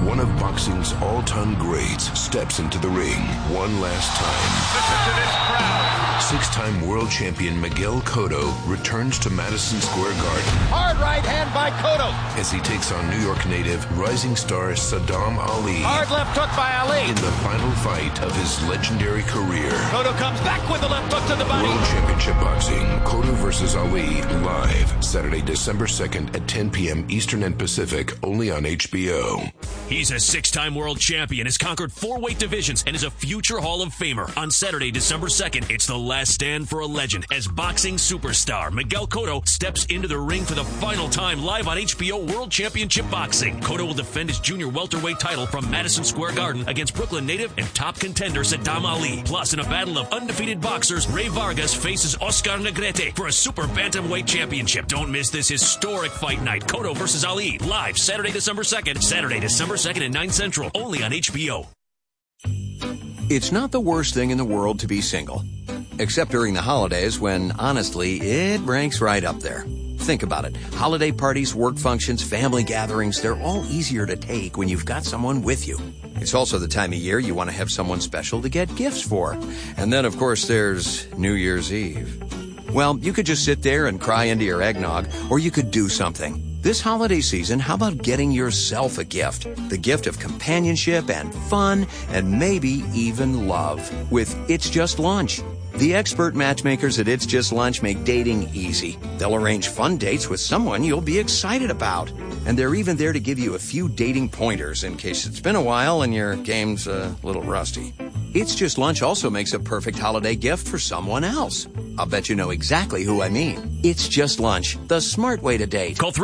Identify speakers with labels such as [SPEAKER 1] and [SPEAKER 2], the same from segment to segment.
[SPEAKER 1] one of boxing's all-time greats steps into the ring one last time.
[SPEAKER 2] Listen to this crowd.
[SPEAKER 1] Six-time world champion Miguel Cotto returns to Madison Square Garden.
[SPEAKER 2] Hard right hand by Cotto.
[SPEAKER 1] As he takes on New York native rising star Saddam Ali.
[SPEAKER 2] Hard left hook by Ali.
[SPEAKER 1] In the final fight of his legendary career.
[SPEAKER 2] Cotto comes back with the left hook to the body.
[SPEAKER 1] World Championship Boxing, Cotto vs. Ali, live Saturday, December 2nd at 10 p.m. Eastern and Pacific, only on HBO.
[SPEAKER 3] He's a six-time world champion, has conquered 4 weight divisions, and is a future Hall of Famer. On Saturday, December 2nd, it's the last stand for a legend as boxing superstar Miguel Cotto steps into the ring for the final time live on HBO World Championship Boxing. Cotto will defend his junior welterweight title from Madison Square Garden against Brooklyn native and top contender Saddam Ali. Plus, in a battle of undefeated boxers, Ray Vargas faces Oscar Negrete for a super bantamweight championship. Don't miss this historic fight night. Cotto vs. Ali, live Saturday, December 2nd. Saturday, December 2nd at 9 Central, only on HBO.
[SPEAKER 4] It's not the worst thing in the world to be single. Except during the holidays when, honestly, it ranks right up there. Think about it. Holiday parties, work functions, family gatherings, they're all easier to take when you've got someone with you. It's also the time of year you want to have someone special to get gifts for. And then, of course, there's New Year's Eve. Well, you could just sit there and cry into your eggnog, or you could do something. This holiday season, how about getting yourself a gift? The gift of companionship and fun and maybe even love with It's Just Lunch. The expert matchmakers at It's Just Lunch make dating easy. They'll arrange fun dates with someone you'll be excited about. And they're even there to give you a few dating pointers in case it's been a while and your game's a little rusty. It's Just Lunch also makes a perfect holiday gift for someone else. I'll bet you know exactly who I mean. It's Just Lunch, the smart way to date.
[SPEAKER 3] Call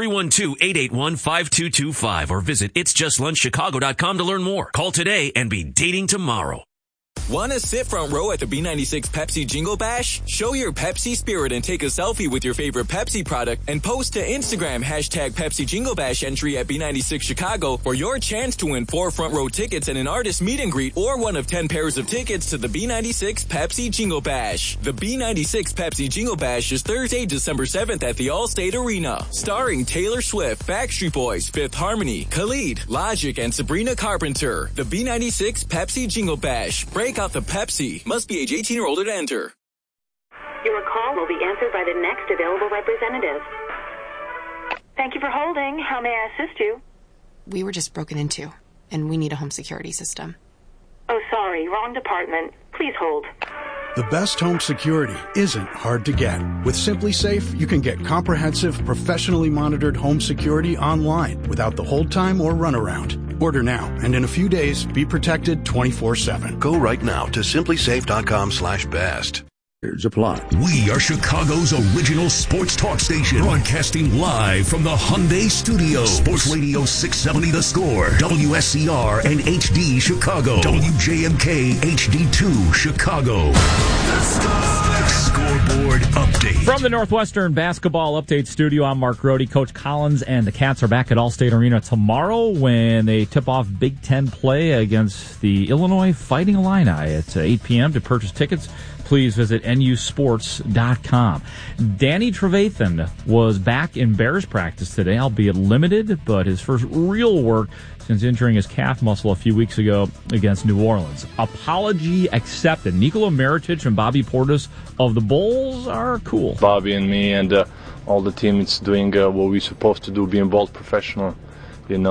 [SPEAKER 3] 312-881-5225 or visit itsjustlunchchicago.com to learn more. Call today and be dating tomorrow.
[SPEAKER 5] Want to sit front row at the B96 Pepsi Jingle Bash? Show your Pepsi spirit and take a selfie with your favorite Pepsi product and post to Instagram #Pepsi Jingle Bash entry at B96 Chicago for your chance to win 4 front row tickets and an artist meet and greet or one of 10 pairs of tickets to the B96 Pepsi Jingle Bash. The B96 Pepsi Jingle Bash is Thursday, December 7th at the Allstate Arena. Starring Taylor Swift, Backstreet Boys, Fifth Harmony, Khalid, Logic, and Sabrina Carpenter. The B96 Pepsi Jingle Bash. Break out the Pepsi. Must be age 18 or older to enter.
[SPEAKER 6] Your call will be answered by the next available representative. Thank you for holding. How may I assist you?
[SPEAKER 7] We were just broken into, and we need a home security system.
[SPEAKER 6] Oh, sorry. Wrong department. Please hold.
[SPEAKER 8] The best home security isn't hard to get. With SimpliSafe, you can get comprehensive, professionally monitored home security online without the hold time or runaround. Order now, and in a few days, be protected 24/7.
[SPEAKER 1] Go right now to simplysafe.com/best.
[SPEAKER 9] Apply.
[SPEAKER 10] We are Chicago's original sports talk station, broadcasting live from the Hyundai Studios. Sports Radio 670 The Score, WSCR and HD Chicago, WJMK HD2 Chicago. The Scoreboard Update.
[SPEAKER 11] From the Northwestern Basketball Update Studio, I'm Mark Rohde. Coach Collins and the Cats are back at Allstate Arena tomorrow when they tip off Big Ten play against the Illinois Fighting Illini at 8 p.m. To purchase tickets, please visit nusports.com. Danny Trevathan was back in Bears practice today, albeit limited, but his first real work since injuring his calf muscle a few weeks ago against New Orleans. Apology accepted. Nikola Mirotic and Bobby Portis of the Bulls are cool.
[SPEAKER 12] Bobby and me and all the team is doing what we're supposed to do, being both professional. And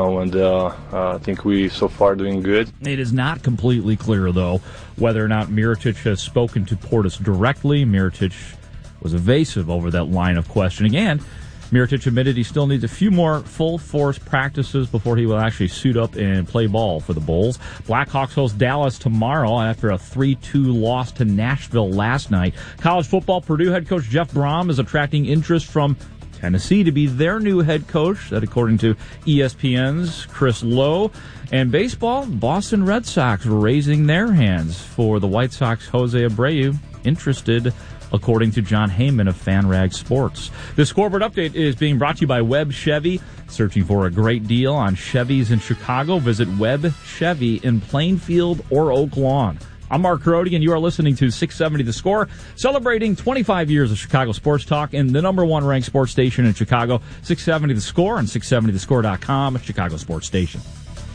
[SPEAKER 12] I think we so far doing good.
[SPEAKER 11] It is not completely clear, though, whether or not Mirotic has spoken to Portis directly. Mirotic was evasive over that line of questioning, and Mirotic admitted he still needs a few more full-force practices before he will actually suit up and play ball for the Bulls. Blackhawks host Dallas tomorrow after a 3-2 loss to Nashville last night. College football, Purdue head coach Jeff Brom is attracting interest from Tennessee to be their new head coach, that according to ESPN's Chris Lowe. And baseball, Boston Red Sox raising their hands for the White Sox Jose Abreu, interested according to John Heyman of FanRag Sports. The Scoreboard Update is being brought to you by Webb Chevy. Searching for a great deal on Chevys in Chicago? Visit Webb Chevy in Plainfield or Oak Lawn. I'm Mark Rohde, and you are listening to 670 The Score, celebrating 25 years of Chicago sports talk and the number one ranked sports station in Chicago, 670 The Score and 670thescore.com, Chicago sports station.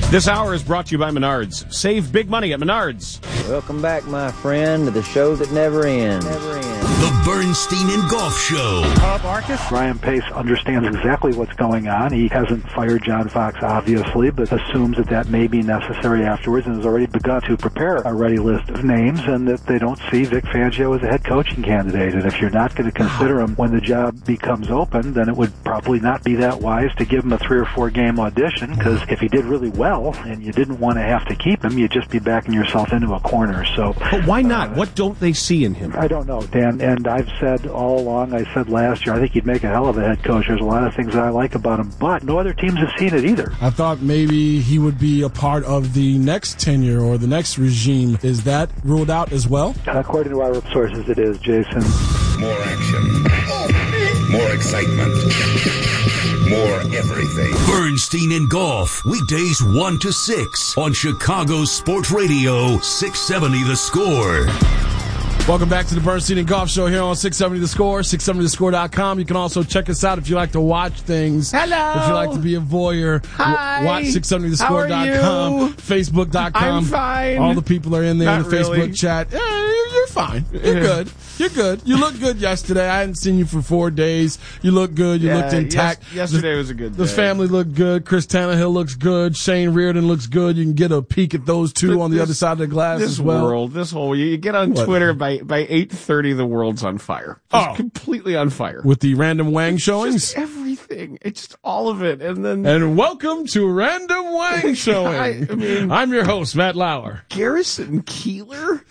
[SPEAKER 9] This hour is brought to you by Menards. Save big money at Menards.
[SPEAKER 13] Welcome back, my friend, to the show that never ends.
[SPEAKER 10] The Bernstein and Golf Show.
[SPEAKER 14] Ryan Pace understands exactly what's going on. He hasn't fired John Fox, obviously, but assumes that may be necessary afterwards and has already begun to prepare a ready list of names, and that they don't see Vic Fangio as a head coaching candidate. And if you're not going to consider him when the job becomes open, then it would probably not be that wise to give him a 3 or 4 game audition, because if he did really well and you didn't want to have to keep him, you'd just be backing yourself into a corner. So,
[SPEAKER 9] but why not? What don't they see in him?
[SPEAKER 14] I don't know, Dan. And I've said all along, I said last year, I think he'd make a hell of a head coach. There's a lot of things that I like about him, but no other teams have seen it either.
[SPEAKER 15] I thought maybe he would be a part of the next tenure or the next regime. Is that ruled out as well?
[SPEAKER 14] According to our sources, it is, Jason.
[SPEAKER 1] More action. More excitement. More everything.
[SPEAKER 10] Bernstein and Golf, weekdays 1 to 6 on Chicago Sports Radio 670 The Score.
[SPEAKER 15] Welcome back to the Bernstein and Golf Show here on 670 The Score, 670thescore.com. You can also check us out if you like to watch things.
[SPEAKER 9] Hello.
[SPEAKER 15] If you like to be a voyeur.
[SPEAKER 9] Hi.
[SPEAKER 15] Watch 670thescore.com, Facebook.com.
[SPEAKER 9] I'm fine.
[SPEAKER 15] All the people are in there in the
[SPEAKER 9] really.
[SPEAKER 15] Facebook chat. You're fine. You're good. You're good. You looked good yesterday. I hadn't seen you for 4 days. You looked good. You looked intact.
[SPEAKER 9] Yesterday was a good day.
[SPEAKER 15] The family looked good. Chris Tannehill looks good. Shane Reardon looks good. You can get a peek at those two on the other side of the glass as well.
[SPEAKER 9] This whole you get on Twitter by 8:30, the world's on fire. Just completely on fire.
[SPEAKER 15] With the Random Wang showings?
[SPEAKER 9] Just everything. It's just all of it.
[SPEAKER 15] And welcome to Random Wang Showing.
[SPEAKER 9] I mean,
[SPEAKER 15] I'm your host, Matt Lauer.
[SPEAKER 9] Garrison Keillor?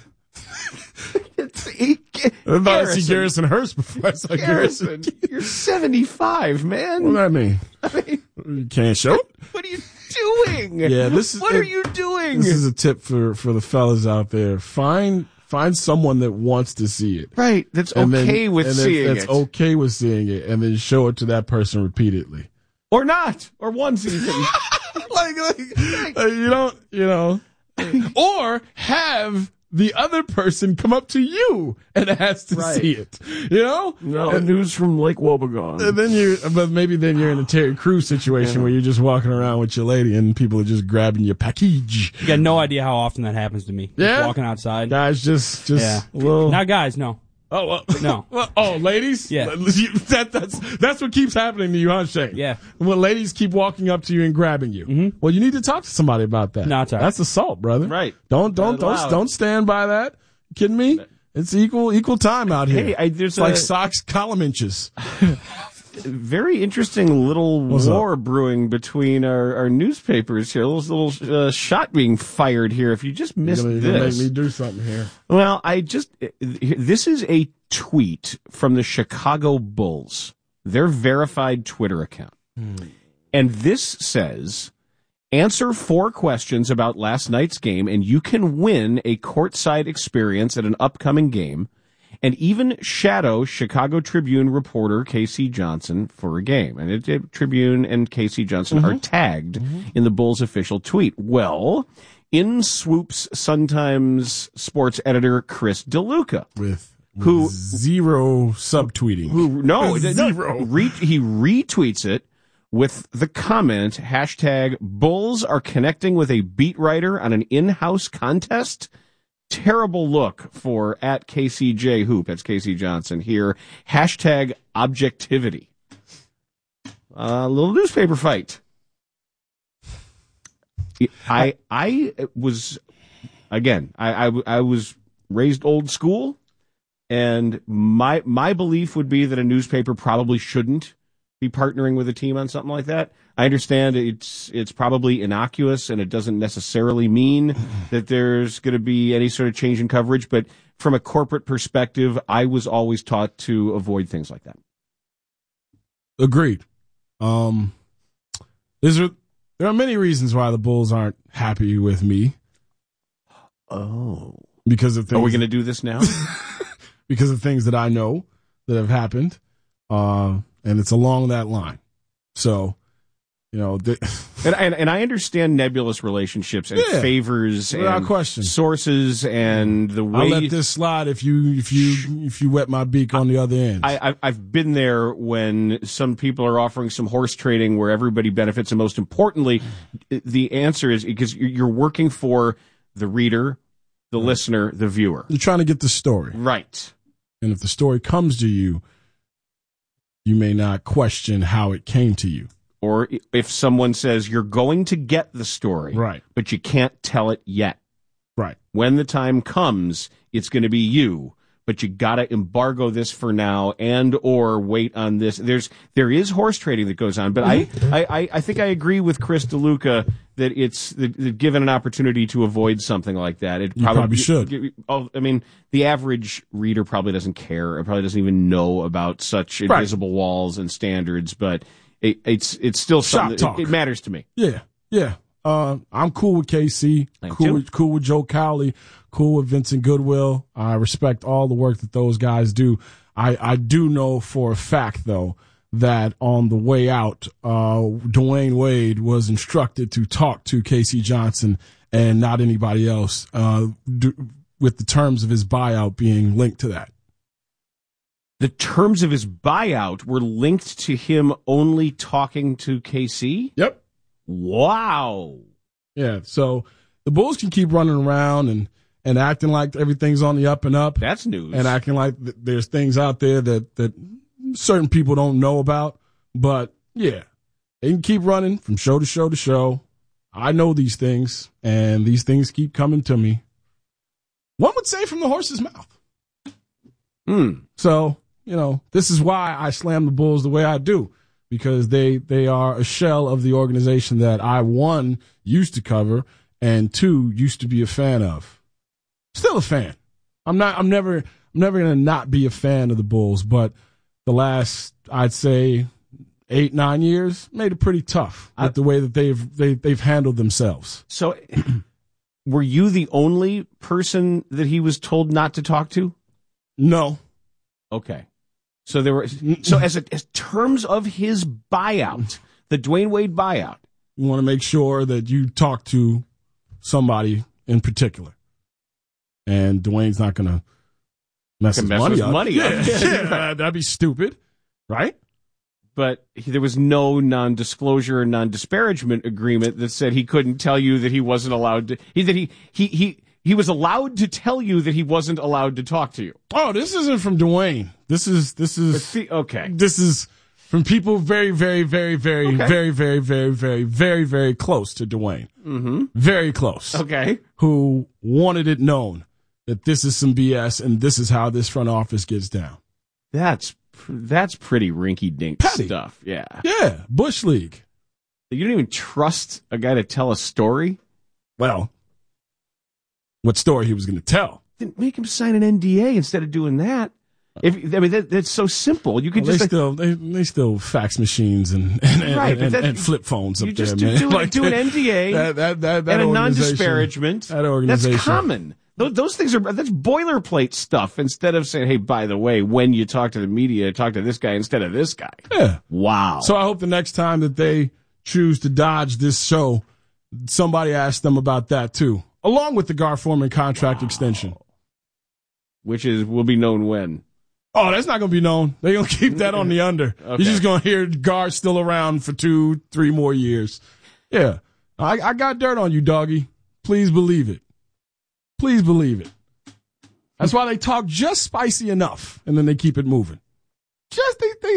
[SPEAKER 15] I thought I see Garrison Hurst before I saw Garrison.
[SPEAKER 9] You're 75, man.
[SPEAKER 15] What does that mean? You can't show it?
[SPEAKER 9] What are you doing?
[SPEAKER 15] Yeah,
[SPEAKER 9] What are you doing?
[SPEAKER 15] This is a tip for the fellas out there. Find someone that wants to see it.
[SPEAKER 9] Right. That's okay with seeing it.
[SPEAKER 15] That's okay with seeing it, and then show it to that person repeatedly.
[SPEAKER 9] Or not. Or once even.
[SPEAKER 15] Or have the other person come up to you and ask to see it. You know?
[SPEAKER 9] No, news from Lake Wobegon.
[SPEAKER 15] And then but maybe then you're in a Terry Crews situation where you're just walking around with your lady and people are just grabbing your package.
[SPEAKER 16] You got no idea how often that happens to me.
[SPEAKER 15] Yeah?
[SPEAKER 16] Just walking outside.
[SPEAKER 15] Guys, just
[SPEAKER 16] yeah.
[SPEAKER 15] Well,
[SPEAKER 16] not guys, no.
[SPEAKER 15] Oh, well,
[SPEAKER 16] no.
[SPEAKER 15] Well, ladies?
[SPEAKER 16] Yeah.
[SPEAKER 15] That's what keeps happening to you, huh, Shane?
[SPEAKER 16] Yeah.
[SPEAKER 15] When ladies keep walking up to you and grabbing you.
[SPEAKER 16] Mm-hmm.
[SPEAKER 15] Well, you need to talk to somebody about that.
[SPEAKER 16] No, it's all right.
[SPEAKER 15] That's assault, brother.
[SPEAKER 9] Right.
[SPEAKER 15] Don't stand by that. You kidding me? It's equal time out here.
[SPEAKER 9] Hey, there's
[SPEAKER 15] like socks column inches.
[SPEAKER 9] Very interesting little war brewing between our newspapers here. A little shot being fired here. If you just missed
[SPEAKER 15] You're gonna make me do something here.
[SPEAKER 9] Well, this is a tweet from the Chicago Bulls, their verified Twitter account. And this says, answer 4 questions about last night's game and you can win a courtside experience at an upcoming game. And even shadow Chicago Tribune reporter Casey Johnson for a game. And Tribune and Casey Johnson are tagged in the Bulls' official tweet. Well, in swoops Sun-Times sports editor Chris DeLuca.
[SPEAKER 15] With zero subtweeting.
[SPEAKER 9] Zero. He retweets it with the comment, hashtag Bulls are connecting with a beat writer on an in-house contest. Terrible look for at KCJ Hoop. That's Casey Johnson here. Hashtag objectivity. A little newspaper fight. I was raised old school, and my belief would be that a newspaper probably shouldn't be partnering with a team on something like that. I understand it's probably innocuous and it doesn't necessarily mean that there's going to be any sort of change in coverage, but from a corporate perspective, I was always taught to avoid things like that.
[SPEAKER 15] Agreed. There are many reasons why the Bulls aren't happy with me.
[SPEAKER 9] Oh.
[SPEAKER 15] Because of things.
[SPEAKER 9] Are we going to do this now?
[SPEAKER 15] Because of things that I know that have happened. And it's along that line. So,
[SPEAKER 9] And I understand nebulous relationships and favors and
[SPEAKER 15] question.
[SPEAKER 9] Sources and the way
[SPEAKER 15] I'll let this slide if you wet my beak on the other end.
[SPEAKER 9] I've been there when some people are offering some horse trading where everybody benefits, and most importantly, the answer is because you're working for the reader, the listener, the viewer.
[SPEAKER 15] You're trying to get the story.
[SPEAKER 9] Right.
[SPEAKER 15] And if the story comes to you, you may not question how it came to you.
[SPEAKER 9] Or if someone says you're going to get the story,
[SPEAKER 15] right,
[SPEAKER 9] but you can't tell it yet.
[SPEAKER 15] Right.
[SPEAKER 9] When the time comes, it's going to be you, but you got to embargo this for now and or wait on this. There is horse trading that goes on, but I think I agree with Chris DeLuca that it's that given an opportunity to avoid something like that, it
[SPEAKER 15] probably should.
[SPEAKER 9] I mean, the average reader probably doesn't care. It probably doesn't even know about such invisible walls and standards, but it's still something. It matters to me.
[SPEAKER 15] Yeah. I'm cool with KC. Cool with Joe Cowley. Cool with Vincent Goodwill. I respect all the work that those guys do. I do know for a fact, though, that on the way out, Dwayne Wade was instructed to talk to Casey Johnson and not anybody else, with the terms of his buyout being linked to that.
[SPEAKER 9] The terms of his buyout were linked to him only talking to KC?
[SPEAKER 15] Yep.
[SPEAKER 9] Wow.
[SPEAKER 15] Yeah, so the Bulls can keep running around and acting like everything's on the up and up.
[SPEAKER 9] That's news.
[SPEAKER 15] And acting like there's things out there that certain people don't know about. But, yeah, they can keep running from show to show to show. I know these things, and these things keep coming to me. One would say from the horse's mouth. So, this is why I slam the Bulls the way I do. Because they are a shell of the organization that I, one, used to cover, and two, used to be a fan of. Still a fan. I'm never gonna not be a fan of the Bulls, but the last, I'd say, 8-9 years made it pretty tough with the way that they've handled themselves.
[SPEAKER 9] So, were you the only person that he was told not to talk to?
[SPEAKER 15] No.
[SPEAKER 9] Okay. So as terms of his buyout, the Dwayne Wade buyout,
[SPEAKER 15] you want to make sure that you talk to somebody in particular, and Dwayne's not going to mess his money up. Yeah, that'd be stupid, right?
[SPEAKER 9] But there was no non-disclosure or non-disparagement agreement that said he couldn't tell you that he wasn't allowed to. He was allowed to tell you that he wasn't allowed to talk to you.
[SPEAKER 15] Oh, this isn't from Dwayne. This is
[SPEAKER 9] okay.
[SPEAKER 15] This is from people very, very, very, very, very, very, very, very, very, very close to Dwayne.
[SPEAKER 9] Mm-hmm.
[SPEAKER 15] Very close.
[SPEAKER 9] Okay.
[SPEAKER 15] Who wanted it known that this is some BS and this is how this front office gets down.
[SPEAKER 9] That's pretty rinky-dink stuff. Yeah.
[SPEAKER 15] Yeah. Bush League.
[SPEAKER 9] You don't even trust a guy to tell a story?
[SPEAKER 15] Well, what story he was going to tell.
[SPEAKER 9] Then make him sign an NDA instead of doing that. That's so simple. You could
[SPEAKER 15] they still fax machines and flip phones up there, man.
[SPEAKER 9] Do an NDA
[SPEAKER 15] that
[SPEAKER 9] and a non-disparagement.
[SPEAKER 15] That organization.
[SPEAKER 9] That's common. Those things that's boilerplate stuff. Instead of saying, "Hey, by the way, when you talk to the media, talk to this guy instead of this guy."
[SPEAKER 15] Yeah.
[SPEAKER 9] Wow.
[SPEAKER 15] So I hope the next time that they choose to dodge this show, somebody asks them about that too, along with the Gar Forman contract extension,
[SPEAKER 9] which will be known when.
[SPEAKER 15] Oh, that's not going to be known. They're going to keep that on the under. Okay. You're just going to hear Gar's still around for 2-3 more years. Yeah. I got dirt on you, doggy. Please believe it. Please believe it. That's why they talk just spicy enough, and then they keep it moving. Just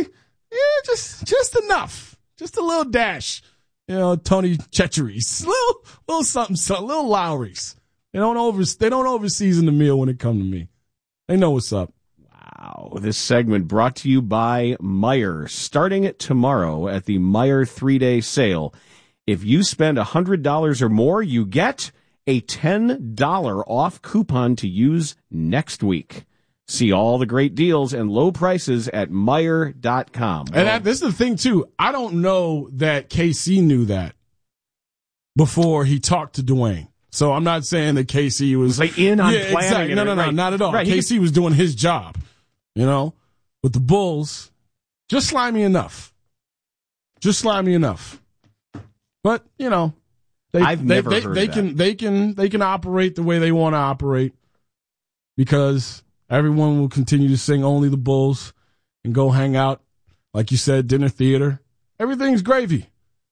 [SPEAKER 15] enough. Just a little dash. Tony Checheries. Little something, little Lowrys. They don't over-season the meal when it comes to me. They know what's up.
[SPEAKER 9] Wow. This segment brought to you by Meijer. Starting tomorrow at the Meijer 3-day sale, if you spend $100 or more, you get a $10 off coupon to use next week. See all the great deals and low prices at Meijer.com.
[SPEAKER 15] And this is the thing, too. I don't know that KC knew that before he talked to Dwayne. So I'm not saying that KC was
[SPEAKER 9] like in on planning.
[SPEAKER 15] Exactly. No, not at all.
[SPEAKER 9] Right.
[SPEAKER 15] KC was doing his job, With the Bulls, just slimy enough. But, you know,
[SPEAKER 9] I've never heard that.
[SPEAKER 15] They can operate the way they want to operate because everyone will continue to sing Only the Bulls and go hang out, like you said, dinner theater. Everything's gravy.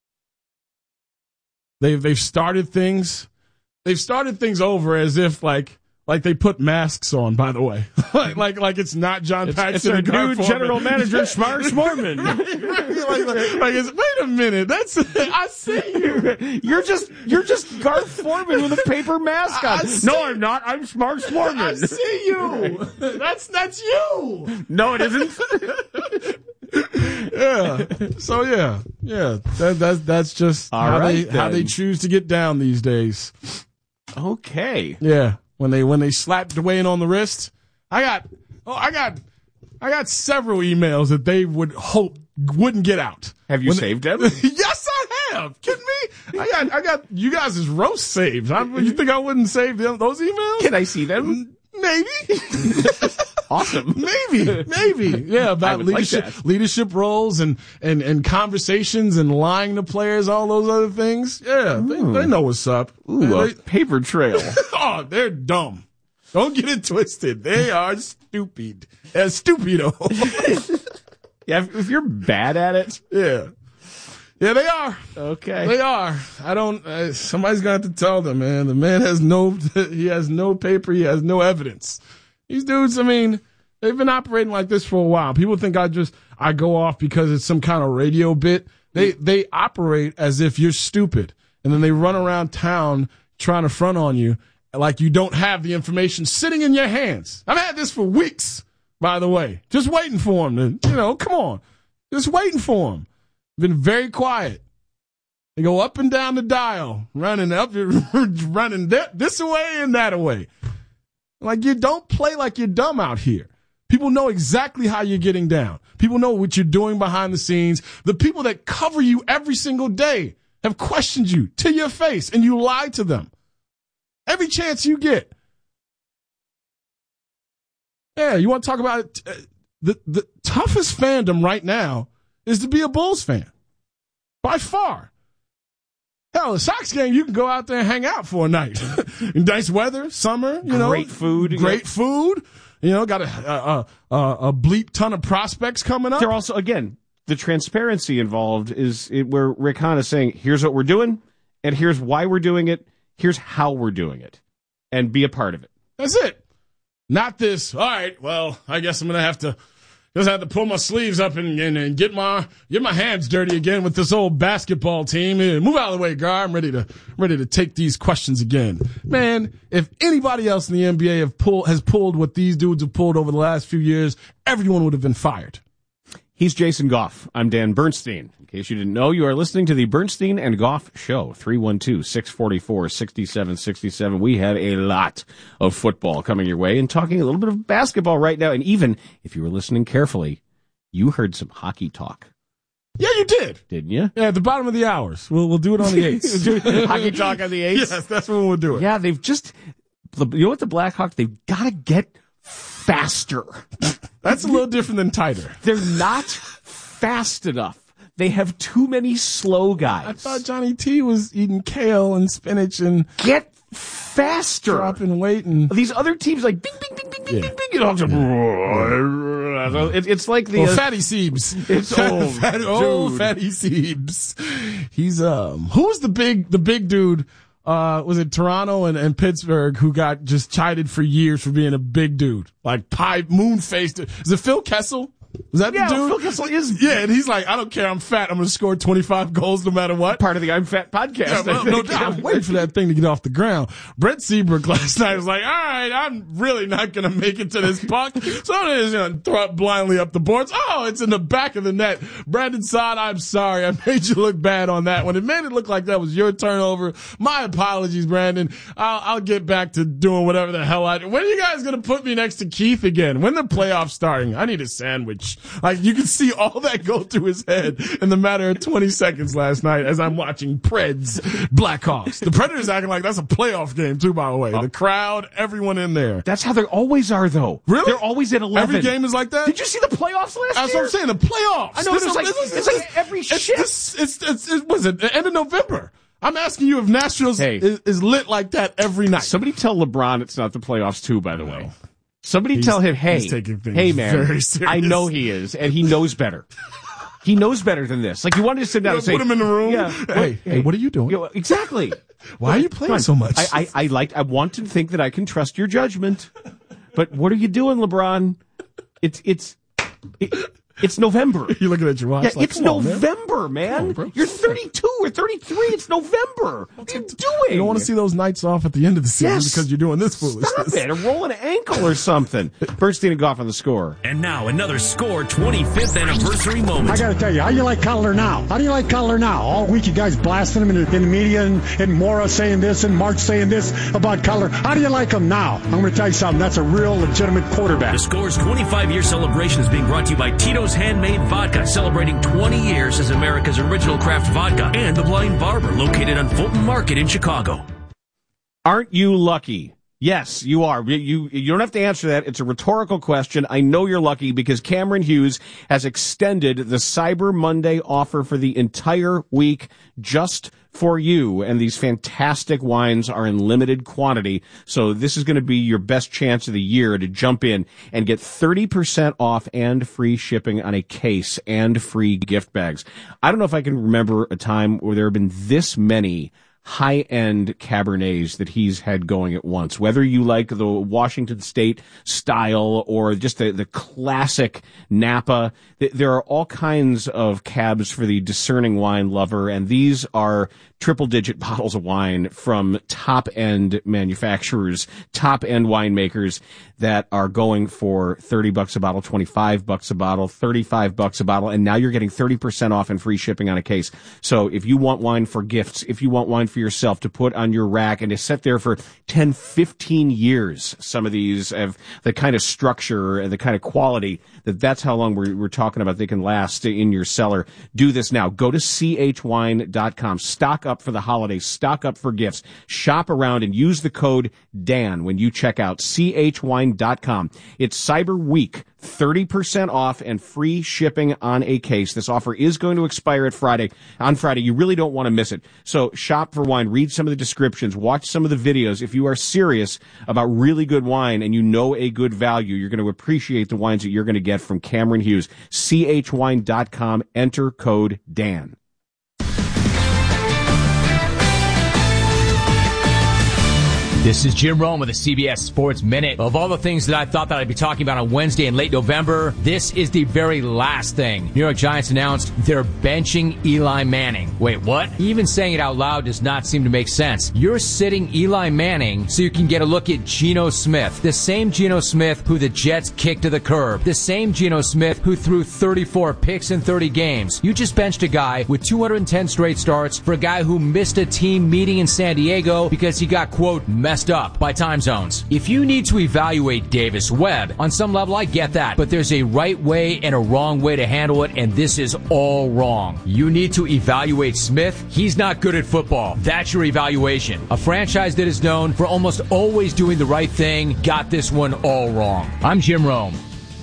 [SPEAKER 15] They've started things. They've started things over as if like they put masks on, by the way. like it's not John Paxson.
[SPEAKER 9] It's our new general manager, Schmarz Mormon.
[SPEAKER 15] Wait a minute. I see you.
[SPEAKER 9] You're just Garth Foreman with a paper mask on. No, I'm not. I'm Schmarz Mormon.
[SPEAKER 15] I see you. That's you.
[SPEAKER 9] No, it isn't.
[SPEAKER 15] Yeah. So yeah. That's just how they choose to get down these days.
[SPEAKER 9] Okay.
[SPEAKER 15] Yeah. When they slapped Dwayne on the wrist, I got several emails that they would hope wouldn't get out.
[SPEAKER 9] Have you saved them?
[SPEAKER 15] Yes, I have. Kidding me? I got you guys' roast saved. You think I wouldn't save them those emails?
[SPEAKER 9] Can I see them?
[SPEAKER 15] Maybe.
[SPEAKER 9] Awesome.
[SPEAKER 15] Maybe. Yeah, about leadership roles and conversations and lying to players, all those other things. Yeah, they know what's up.
[SPEAKER 9] Ooh, a paper trail.
[SPEAKER 15] Oh, they're dumb. Don't get it twisted. They are stupid. Stupido.
[SPEAKER 9] Yeah, if you're bad at it.
[SPEAKER 15] Yeah. Yeah, they are.
[SPEAKER 9] Okay.
[SPEAKER 15] They are. Somebody's going to have to tell them, man. The man has he has no paper. He has no evidence. These dudes, I mean, they've been operating like this for a while. People think I go off because it's some kind of radio bit. They operate as if you're stupid. And then they run around town trying to front on you like you don't have the information sitting in your hands. I've had this for weeks, by the way. Just waiting for them to, come on. Just waiting for them. Been very quiet. They go up and down the dial, running this away and that away. Like, you don't play like you're dumb out here. People know exactly how you're getting down. People know what you're doing behind the scenes. The people that cover you every single day have questioned you to your face, and you lie to them every chance you get. Yeah, you want to talk about the toughest fandom right now is to be a Bulls fan. By far. Hell, a Sox game, you can go out there and hang out for a night. Nice weather, summer,
[SPEAKER 9] Great food.
[SPEAKER 15] Great food. Got a bleep ton of prospects coming up.
[SPEAKER 9] They're also, again, the transparency involved is where Rick Hahn is saying, here's what we're doing, and here's why we're doing it, here's how we're doing it, and be a part of it.
[SPEAKER 15] That's it. Not this, all right, well, I guess I'm going to have to pull my sleeves up and get my hands dirty again with this old basketball team. Move out of the way, Gar. I'm ready to take these questions again. Man, if anybody else in the NBA has pulled what these dudes have pulled over the last few years, everyone would have been fired.
[SPEAKER 9] He's Jason Goff. I'm Dan Bernstein. In case you didn't know, you are listening to the Bernstein and Goff Show, 312-644-6767. We have a lot of football coming your way and talking a little bit of basketball right now. And even if you were listening carefully, you heard some hockey talk.
[SPEAKER 15] Yeah, you did.
[SPEAKER 9] Didn't you?
[SPEAKER 15] Yeah, at the bottom of the hours. We'll do it on the 8s.
[SPEAKER 9] Hockey talk on the 8s?
[SPEAKER 15] Yes, that's when we'll do it.
[SPEAKER 9] Yeah, you know what, the Blackhawks, they've got to get faster.
[SPEAKER 15] That's a little different than tighter.
[SPEAKER 9] They're not fast enough. They have too many slow guys.
[SPEAKER 15] I thought Johnny T was eating kale and spinach and
[SPEAKER 9] get faster,
[SPEAKER 15] dropping weight, and
[SPEAKER 9] these other teams like bing, bing, bing, bing, bing, bing, bing. It's like the
[SPEAKER 15] Fatty Siebes.
[SPEAKER 9] It's old,
[SPEAKER 15] Fatty Siebes. He's who was the big dude? Was it Toronto and Pittsburgh who got just chided for years for being a big dude, like moon faced? Is it Phil Kessel? Was that the dude?
[SPEAKER 9] Phil Kessel is.
[SPEAKER 15] Yeah, and he's like, I don't care, I'm fat, I'm going to score 25 goals no matter what.
[SPEAKER 9] Part of the I'm Fat podcast.
[SPEAKER 15] Yeah, no doubt. I'm waiting for that thing to get off the ground. Brett Seabrook last night was like, all right, I'm really not going to make it to this puck, so I'm just going to throw it blindly up the boards. Oh, it's in the back of the net. Brandon Saad, I'm sorry. I made you look bad on that one. It made it look like that was your turnover. My apologies, Brandon. I'll get back to doing whatever the hell I do. When are you guys going to put me next to Keith again? When the playoffs starting? I need a sandwich. coach. Like, you can see all that go through his head in the matter of 20 seconds last night as I'm watching Preds Blackhawks. The Predators acting like that's a playoff game, too, by the way. The crowd, everyone in there.
[SPEAKER 9] That's how they always are, though.
[SPEAKER 15] Really?
[SPEAKER 9] They're always at 11.
[SPEAKER 15] Every game is like that?
[SPEAKER 9] Did you see the playoffs last year?
[SPEAKER 15] That's what I'm saying, the playoffs.
[SPEAKER 9] I know, it's like every shift.
[SPEAKER 15] Was it the end of November? I'm asking you if Nashville is lit like that every night.
[SPEAKER 9] Somebody tell LeBron it's not the playoffs, too, by the way. Somebody tell him,
[SPEAKER 15] he's taking things
[SPEAKER 9] man,
[SPEAKER 15] very serious.
[SPEAKER 9] I know he is, and he knows better. He knows better than this. Like, you wanted to sit down and say,
[SPEAKER 15] put him in the room.
[SPEAKER 9] Yeah,
[SPEAKER 15] hey, what are you doing?
[SPEAKER 9] Exactly.
[SPEAKER 15] Why are you playing so much?
[SPEAKER 9] I want to think that I can trust your judgment, but what are you doing, LeBron? It's November.
[SPEAKER 15] You're looking at your watch.
[SPEAKER 9] Yeah,
[SPEAKER 15] like,
[SPEAKER 9] it's November, man. You're 32 or 33. It's November. What are you doing?
[SPEAKER 15] You don't want to see those nights off at the end of the season because you're doing this foolishness.
[SPEAKER 9] Stop it. Or roll an ankle or something. Bernstein and Goff on the Score.
[SPEAKER 3] And now another Score 25th anniversary moment.
[SPEAKER 17] I got to tell you, how do you like Cutler now? How do you like Cutler now? All week you guys blasting him in the media and Mora saying this and Mark saying this about Cutler. How do you like him now? I'm going to tell you something. That's a real legitimate quarterback.
[SPEAKER 3] The Score's 25-year celebration is being brought to you by Tito's Handmade Vodka, celebrating 20 years as America's original craft vodka, and The Blind Barber, located on Fulton Market in Chicago.
[SPEAKER 9] Aren't you lucky? Yes, you are. You don't have to answer that. It's a rhetorical question. I know you're lucky because Cameron Hughes has extended the Cyber Monday offer for the entire week just for you. And these fantastic wines are in limited quantity. So this is going to be your best chance of the year to jump in and get 30% off and free shipping on a case and free gift bags. I don't know if I can remember a time where there have been this many high-end Cabernets that he's had going at once. Whether you like the Washington State style or just the classic Napa, there are all kinds of cabs for the discerning wine lover, and these are triple-digit bottles of wine from top-end manufacturers, top-end winemakers that are going for $30 a bottle, $25 a bottle, $35 a bottle, and now you're getting 30% off and free shipping on a case. So if you want wine for gifts, if you want wine for yourself to put on your rack and to sit there for 10, 15 years, some of these have the kind of structure and the kind of quality that's how long we're talking about they can last in your cellar. Do this now. Go to chwine.com. Stock up for the holidays. Stock up for gifts. Shop around and use the code DAN when you check out. chwine.com. It's Cyber Week. 30% off and free shipping on a case. This offer is going to expire on Friday. You really don't want to miss it. So shop for wine, read some of the descriptions, watch some of the videos. If you are serious about really good wine and you know a good value, you're going to appreciate the wines that you're going to get from Cameron Hughes. chwine.com. Enter code DAN.
[SPEAKER 18] This is Jim Rome with the CBS Sports Minute. Of all the things that I thought that I'd be talking about on Wednesday in late November, this is the very last thing. New York Giants announced they're benching Eli Manning. Wait, what? Even saying it out loud does not seem to make sense. You're sitting Eli Manning so you can get a look at Geno Smith. The same Geno Smith who the Jets kicked to the curb. The same Geno Smith who threw 34 picks in 30 games. You just benched a guy with 210 straight starts for a guy who missed a team meeting in San Diego because he got, quote, messed up by time zones. If you need to evaluate Davis Webb, on some level I get that, but there's a right way and a wrong way to handle it, and this is all wrong. You need to evaluate Smith. He's not good at football. That's your evaluation. A franchise that is known for almost always doing the right thing got this one all wrong. I'm Jim Rome.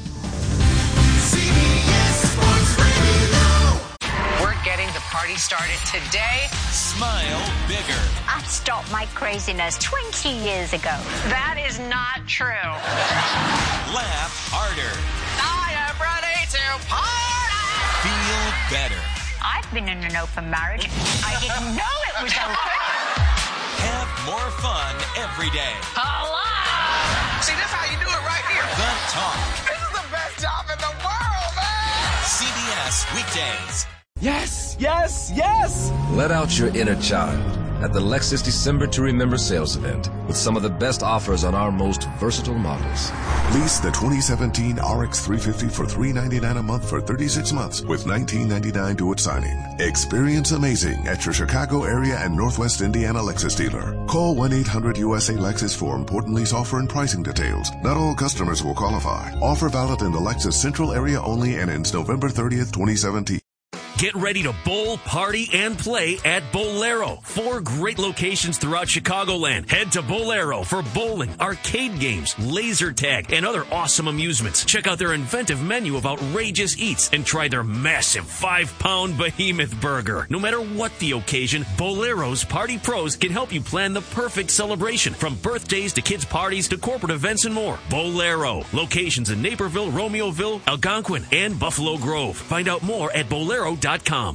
[SPEAKER 19] Started today.
[SPEAKER 3] Smile bigger.
[SPEAKER 20] I stopped my craziness 20 years ago.
[SPEAKER 19] That is not true.
[SPEAKER 3] Laugh harder.
[SPEAKER 19] I am ready to party.
[SPEAKER 3] Feel better.
[SPEAKER 20] I've been in an open marriage. I didn't know it was open.
[SPEAKER 3] Have more fun every day.
[SPEAKER 19] Hello. See, that's how you do it right here.
[SPEAKER 3] The Talk.
[SPEAKER 19] This is the best job in the world, man.
[SPEAKER 3] CBS weekdays.
[SPEAKER 21] Yes, yes, yes!
[SPEAKER 22] Let out your inner child.
[SPEAKER 21] at the Lexus December to Remember sales event with some of the best offers on our most versatile models.
[SPEAKER 1] Lease the 2017 RX 350 for $399 a month for 36 months with $19.99 due at signing. Experience amazing at your Chicago area and Northwest Indiana Lexus dealer. Call 1-800-USA-LEXUS for important lease offer and pricing details. Not all customers will qualify. Offer valid in the Lexus Central area only and ends November 30th, 2017.
[SPEAKER 3] Get ready to bowl, party, and play at Bolero. 4 great locations throughout Chicagoland. Head to Bolero for bowling, arcade games, laser tag, and other awesome amusements. Check out their inventive menu of outrageous eats and try their massive 5-pound behemoth burger. No matter what the occasion, Bolero's Party Pros can help you plan the perfect celebration, from birthdays to kids' parties to corporate events and more. Bolero. Locations in Naperville, Romeoville, Algonquin, and Buffalo Grove. Find out more at Bolero.com.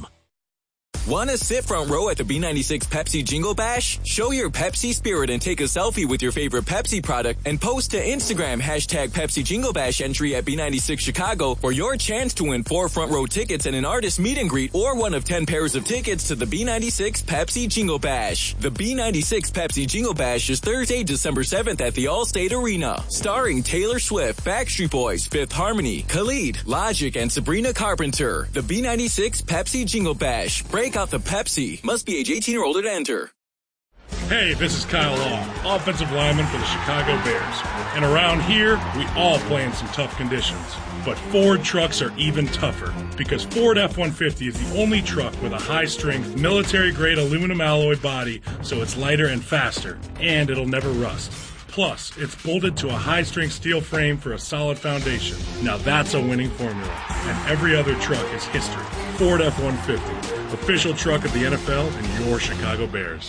[SPEAKER 5] Want to sit front row at the B96 Pepsi Jingle Bash? Show your Pepsi spirit and take a selfie with your favorite Pepsi product and post to Instagram #Pepsi Jingle Bash entry at B96 Chicago for your chance to win 4 front row tickets and an artist meet and greet, or one of 10 pairs of tickets to the B96 Pepsi Jingle Bash. The B96 Pepsi Jingle Bash is Thursday, December 7th at the Allstate Arena. Starring Taylor Swift, Backstreet Boys, Fifth Harmony, Khalid, Logic, and Sabrina Carpenter. The B96 Pepsi Jingle Bash. Break out the Pepsi. Must be age 18 or older to enter.
[SPEAKER 22] Hey, this is Kyle Law, offensive lineman for the Chicago Bears. And around here, we all play in some tough conditions. But Ford trucks are even tougher, because Ford F-150 is the only truck with a high-strength, military-grade aluminum alloy body, so it's lighter and faster, and it'll never rust. Plus, it's bolted to a high-strength steel frame for a solid foundation. Now that's a winning formula, and every other truck is history. Ford F-150, official truck of the NFL and your Chicago Bears.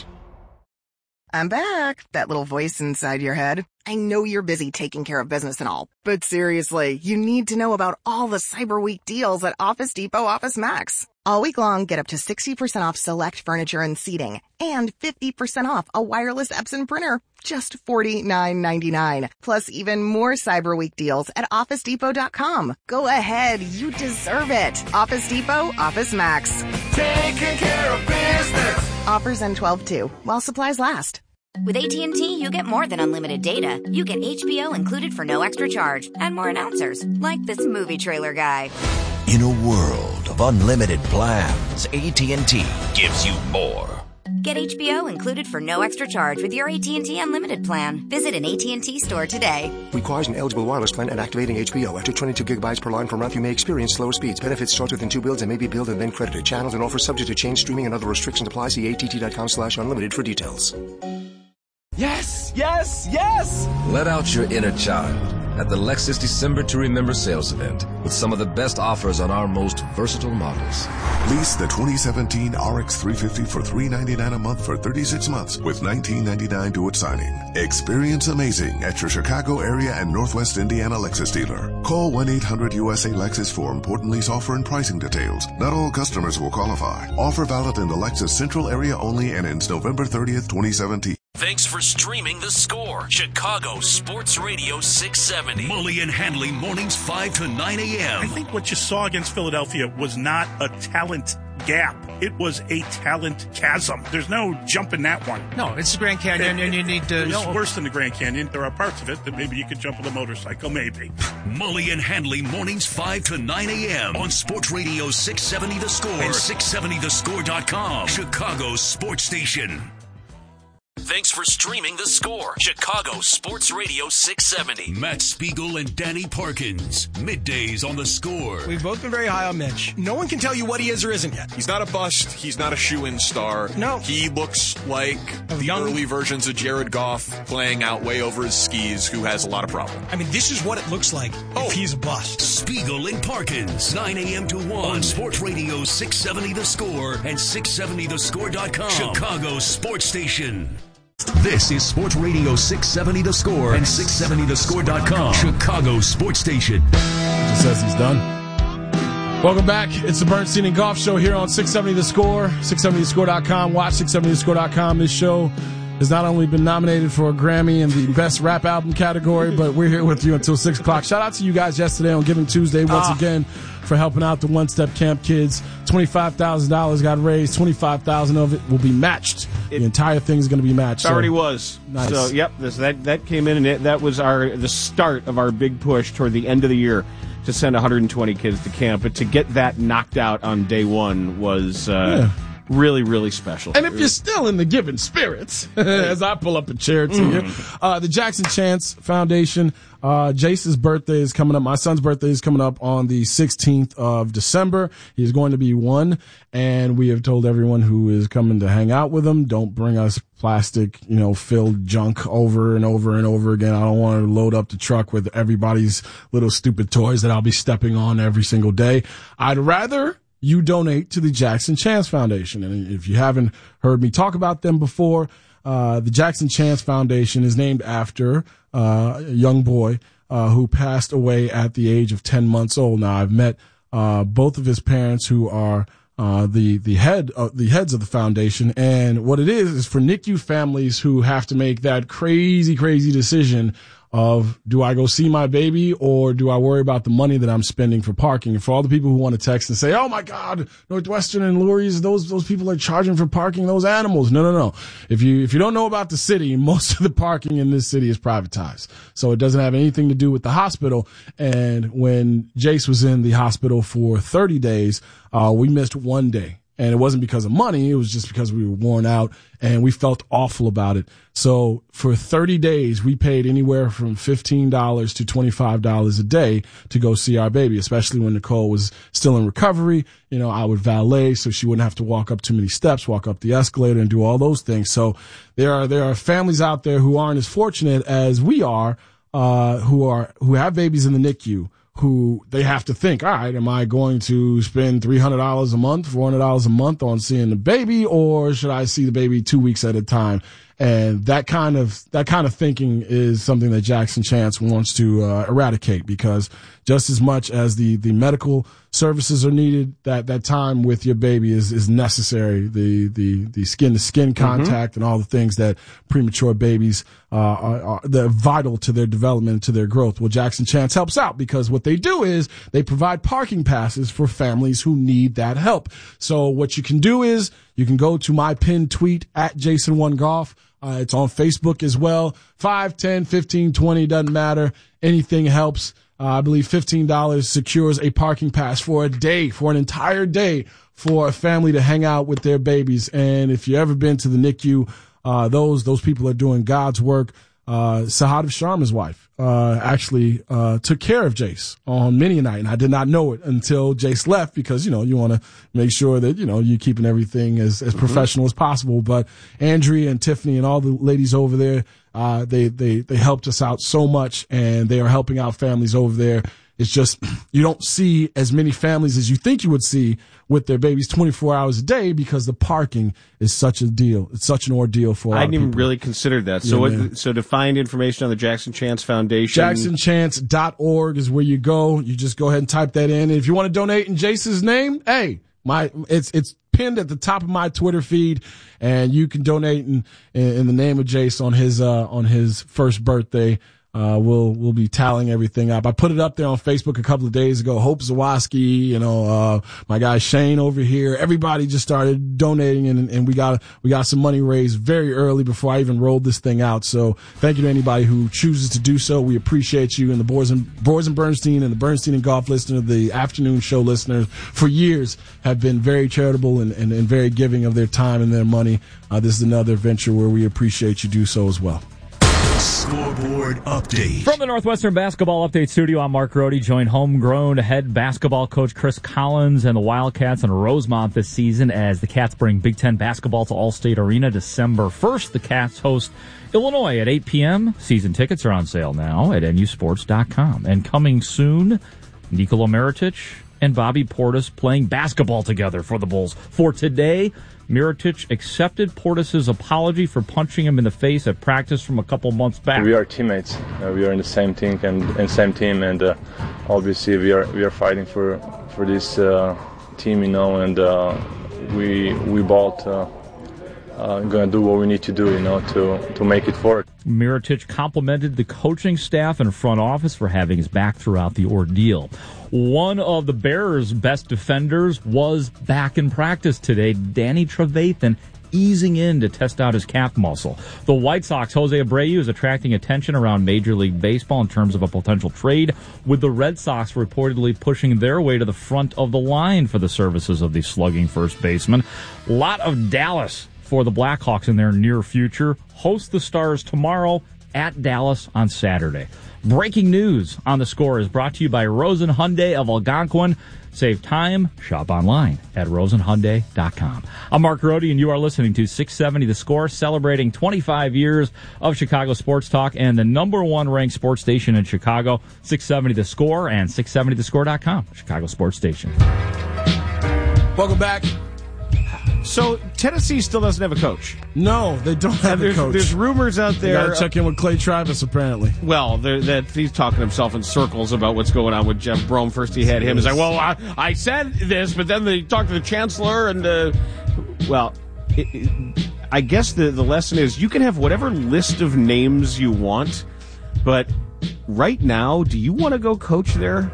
[SPEAKER 23] I'm back. That little voice inside your head. I know you're busy taking care of business and all, but seriously, you need to know about all the Cyber Week deals at Office Depot Office Max. All week long, get up to 60% off select furniture and seating, and 50% off a wireless Epson printer, just $49.99. Plus even more Cyber Week deals at OfficeDepot.com. Go ahead, you deserve it. Office Depot, Office Max.
[SPEAKER 19] Taking care of business.
[SPEAKER 23] Offers end 12/2, while supplies last.
[SPEAKER 24] With AT&T, you get more than unlimited data. You get HBO included for no extra charge, and more announcers, like this movie trailer guy.
[SPEAKER 25] In a world of unlimited plans, AT&T gives you more.
[SPEAKER 24] Get HBO included for no extra charge with your AT&T Unlimited plan. Visit an AT&T store today.
[SPEAKER 26] Requires an eligible wireless plan and activating HBO. After 22 gigabytes per line per month, you may experience slower speeds. Benefits start within 2 bills and may be billed and then credited. Channels and offers subject to change, streaming, and other restrictions apply. See att.com/unlimited for details.
[SPEAKER 21] Yes, yes, yes! Let out your inner child at the Lexus December to Remember sales event with some of the best offers on our most versatile models.
[SPEAKER 1] Lease the 2017 RX 350 for $399 a month for 36 months with $19.99 due at signing. Experience amazing at your Chicago area and Northwest Indiana Lexus dealer. Call 1-800-USA-LEXUS for important lease offer and pricing details. Not all customers will qualify. Offer valid in the Lexus Central area only and ends November 30th, 2017.
[SPEAKER 3] Thanks for streaming The Score, Chicago Sports Radio 670.
[SPEAKER 10] Mully and Handley mornings 5 to 9 a.m.
[SPEAKER 27] I think what you saw against Philadelphia was not a talent gap. It was a talent chasm. There's no jump in that one.
[SPEAKER 28] No, it's the Grand Canyon, and you need to...
[SPEAKER 27] It's worse than the Grand Canyon. There are parts of it that maybe you could jump with a motorcycle, maybe.
[SPEAKER 10] Mully and Handley mornings 5 to 9 a.m. on Sports Radio 670 The Score and 670thescore.com. Chicago's sports station.
[SPEAKER 3] Thanks for streaming The Score, Chicago Sports Radio 670.
[SPEAKER 10] Matt Spiegel and Danny Parkins, middays on The Score.
[SPEAKER 28] We've both been very high on Mitch. No one can tell you what he is or isn't yet.
[SPEAKER 29] He's not a bust. He's not a shoe-in star.
[SPEAKER 28] No.
[SPEAKER 29] He looks like the early versions of Jared Goff playing out way over his skis, who has a lot of problems.
[SPEAKER 28] I mean, this is what it looks like if he's a bust.
[SPEAKER 10] Spiegel and Parkins, 9 a.m. to 1 on Sports Radio 670 The Score and 670thescore.com. Chicago sports station. This is Sports Radio 670 The Score and 670thescore.com. Chicago sports station.
[SPEAKER 15] Just says he's done. Welcome back. It's the Bernstein and Golf Show here on 670 The Score, 670thescore.com. Watch 670thescore.com. This show has not only been nominated for a Grammy in the Best Rap Album category, but we're here with you until 6 o'clock. Shout out to you guys yesterday on Giving Tuesday once again for helping out the One Step Camp kids. $25,000 got raised. $25,000 of it will be matched. The entire thing is going to be matched.
[SPEAKER 9] It already was.
[SPEAKER 15] Nice.
[SPEAKER 9] So, yep, that came in, and that was the start of our big push toward the end of the year to send 120 kids to camp. But to get that knocked out on day one was really, really special.
[SPEAKER 15] And if you're still in the giving spirits, as I pull up a chair to you, the Jackson Chance Foundation, Jace's birthday is coming up. My son's birthday is coming up on the 16th of December. He's going to be 1, and we have told everyone who is coming to hang out with him, don't bring us plastic, filled junk over and over and over again. I don't want to load up the truck with everybody's little stupid toys that I'll be stepping on every single day. I'd rather you donate to the Jackson Chance Foundation. And if you haven't heard me talk about them before, the Jackson Chance Foundation is named after a young boy who passed away at the age of 10 months old. Now, I've met both of his parents, who are the heads of the foundation. And what it is for NICU families who have to make that crazy decision of, do I go see my baby or do I worry about the money that I'm spending for parking? And for all the people who want to text and say, oh my God, Northwestern and Lurie's, those people are charging for parking those animals. No. If you don't know about the city, most of the parking in this city is privatized. So it doesn't have anything to do with the hospital. And when Jace was in the hospital for 30 days, we missed 1 day. And it wasn't because of money. It was just because we were worn out and we felt awful about it. So for 30 days, we paid anywhere from $15 to $25 a day to go see our baby, especially when Nicole was still in recovery. I would valet so she wouldn't have to walk up too many steps, walk up the escalator and do all those things. So there are families out there who aren't as fortunate as we are, who have babies in the NICU, who they have to think, all right, am I going to spend $300 a month, $400 a month on seeing the baby, or should I see the baby 2 weeks at a time? And that kind of thinking is something that Jackson Chance wants to eradicate, because just as much as the medical services are needed, that time with your baby is necessary. The skin to skin contact and all the things that premature babies are they're vital to their development, to their growth. Well, Jackson Chance helps out, because what they do is they provide parking passes for families who need that help. So what you can do is you can go to my pinned tweet at Jason1Golf. It's on Facebook as well. 5, 10, 15, 20, doesn't matter. Anything helps. I believe $15 secures a parking pass for a day, for an entire day, for a family to hang out with their babies. And if you've ever been to the NICU, those people are doing God's work. Sahadif Sharma's wife actually took care of Jace on many a night, and I did not know it until Jace left, because you want to make sure that you're keeping everything as professional as possible. But Andrea and Tiffany and all the ladies over there, they helped us out so much, and they are helping out families over there. It's just you don't see as many families as you think you would see with their babies 24 hours a day, because the parking is such a deal. It's such an ordeal for
[SPEAKER 9] I
[SPEAKER 15] our
[SPEAKER 9] hadn't even
[SPEAKER 15] people.
[SPEAKER 9] really considered that. So so to find information on the Jackson Chance Foundation,
[SPEAKER 15] JacksonChance.org is where you go. You just go ahead and type that in. And if you want to donate in Jace's name, hey, it's pinned at the top of my Twitter feed, and you can donate in the name of Jace on his first birthday. We'll be tallying everything up. I put it up there on Facebook a couple of days ago. Hope Zawoski, my guy Shane over here, everybody just started donating, and we got some money raised very early before I even rolled this thing out. So thank you to anybody who chooses to do so. We appreciate you, and the Boys and Bernstein and the Bernstein and Golf listeners, the afternoon show listeners, for years have been very charitable and very giving of their time and their money. This is another venture where we appreciate you do so as well.
[SPEAKER 10] Scoreboard update.
[SPEAKER 2] From the Northwestern Basketball Update Studio, I'm Mark Rohde, joined homegrown head basketball coach Chris Collins and the Wildcats in Rosemont this season as the Cats bring Big Ten basketball to Allstate Arena December 1st. The Cats host Illinois at 8 p.m. Season tickets are on sale now at nusports.com. And coming soon, Nikola Mirotic and Bobby Portis playing basketball together for the Bulls. For today, Mirotic accepted Portis' apology for punching him in the face at practice from a couple months back.
[SPEAKER 4] We are teammates. We are in the same team and obviously we are fighting for this team, and we both going to do what we need to do, to make it work.
[SPEAKER 2] Mirotic complimented the coaching staff and front office for having his back throughout the ordeal. One of the Bears' best defenders was back in practice today, Danny Trevathan, easing in to test out his calf muscle. The White Sox, Jose Abreu, is attracting attention around Major League Baseball in terms of a potential trade, with the Red Sox reportedly pushing their way to the front of the line for the services of the slugging first baseman. A lot of Dallas for the Blackhawks in their near future. Host the Stars tomorrow at Dallas on Saturday. Breaking news on The Score is brought to you by Rosen Hyundai of Algonquin. Save time, shop online at rosenhyundai.com. I'm Mark Rohde, and you are listening to 670 The Score, celebrating 25 years of Chicago sports talk and the number one ranked sports station in Chicago, 670 The Score and 670thescore.com, Chicago sports station.
[SPEAKER 15] Welcome back.
[SPEAKER 9] So Tennessee still doesn't have a coach.
[SPEAKER 15] No, they don't have a coach.
[SPEAKER 9] There's rumors out there.
[SPEAKER 15] Got to check in with Clay Travis, apparently.
[SPEAKER 9] Well, that he's talking himself in circles about what's going on with Jeff Brom. First he had him. He's like, well, I said this, but then they talked to the chancellor, and I guess the lesson is you can have whatever list of names you want, but right now, do you want to go coach there?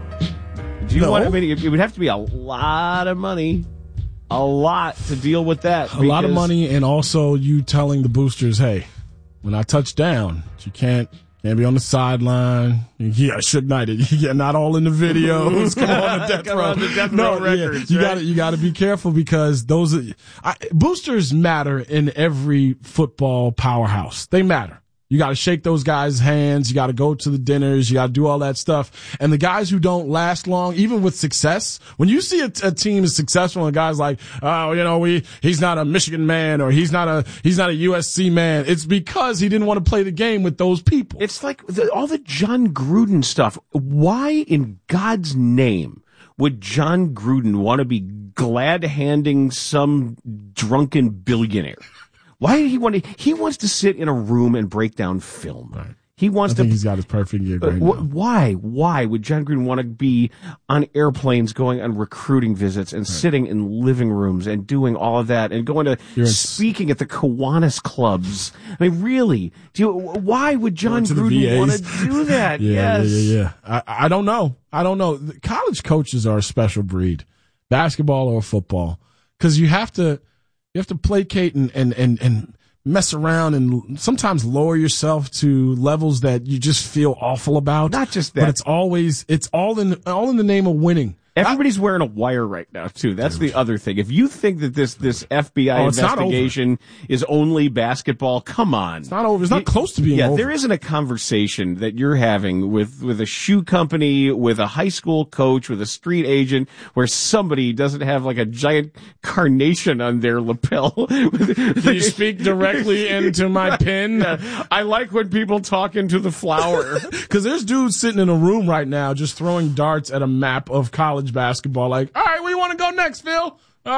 [SPEAKER 9] Do you want? I mean, it would have to be a lot of money. A lot to deal with that.
[SPEAKER 15] A lot of money, and also you telling the boosters, hey, when I touch down, you can't be on the sideline. Yeah, Suge Knight, you're not all in the videos. Come on, the death row.
[SPEAKER 9] The death row records.
[SPEAKER 15] Yeah, you got to be careful, because boosters matter in every football powerhouse. They matter. You got to shake those guys' hands. You got to go to the dinners. You got to do all that stuff. And the guys who don't last long, even with success, when you see a team is successful and guys like, he's not a Michigan man, or he's not a USC man, it's because he didn't want to play the game with those people.
[SPEAKER 9] It's like all the John Gruden stuff. Why in God's name would John Gruden want to be glad-handing some drunken billionaire? Why did he want to? He wants to sit in a room and break down film.
[SPEAKER 15] Right.
[SPEAKER 9] He wants
[SPEAKER 15] I think he's got his perfect gig right now.
[SPEAKER 9] Why? Why would John Gruden want to be on airplanes, going on recruiting visits, and sitting in living rooms and doing all of that, and going to speaking at the Kiwanis clubs? I mean, really? Why would John Gruden want to do that?
[SPEAKER 15] Yeah. I don't know. College coaches are a special breed, basketball or football, because you have to placate and mess around and sometimes lower yourself to levels that you just feel awful about.
[SPEAKER 9] Not just that,
[SPEAKER 15] but it's all in the name of winning.
[SPEAKER 9] Everybody's wearing a wire right now, too. That's the other thing. If you think that this FBI investigation is only basketball, come on.
[SPEAKER 15] It's not over. It's not close to being over.
[SPEAKER 9] Yeah, there isn't a conversation that you're having with a shoe company, with a high school coach, with a street agent, where somebody doesn't have like a giant carnation on their lapel.
[SPEAKER 15] Can you speak directly into my pin?
[SPEAKER 9] I like when people talk into the flower.
[SPEAKER 15] Because there's dudes sitting in a room right now just throwing darts at a map of college basketball, like, all right, where you want to go next, Phil?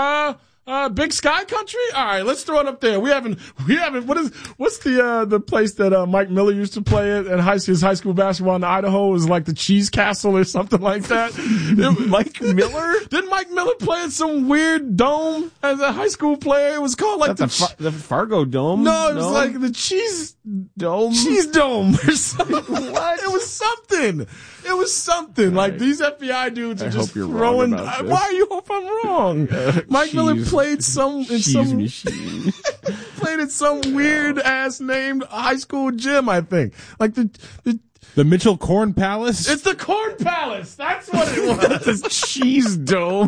[SPEAKER 15] Big Sky Country? All right, let's throw it up there. We haven't, what's the place that, Mike Miller used to play at his high school basketball in Idaho? It was like the Cheese Castle or something like that.
[SPEAKER 9] Mike Miller?
[SPEAKER 15] Didn't Mike Miller play at some weird dome as a high school player? It was called like
[SPEAKER 9] the Fargo Dome?
[SPEAKER 15] No, it was like the Cheese Dome. Cheese Dome or something. What? It was something. Right. Like these FBI dudes are just throwing. Why are you hope I'm wrong? Mike Miller played played at some weird ass named high school gym, I think. Like the
[SPEAKER 6] Mitchell Corn Palace?
[SPEAKER 15] It's the Corn Palace. That's what it was.
[SPEAKER 9] The Cheese Dome.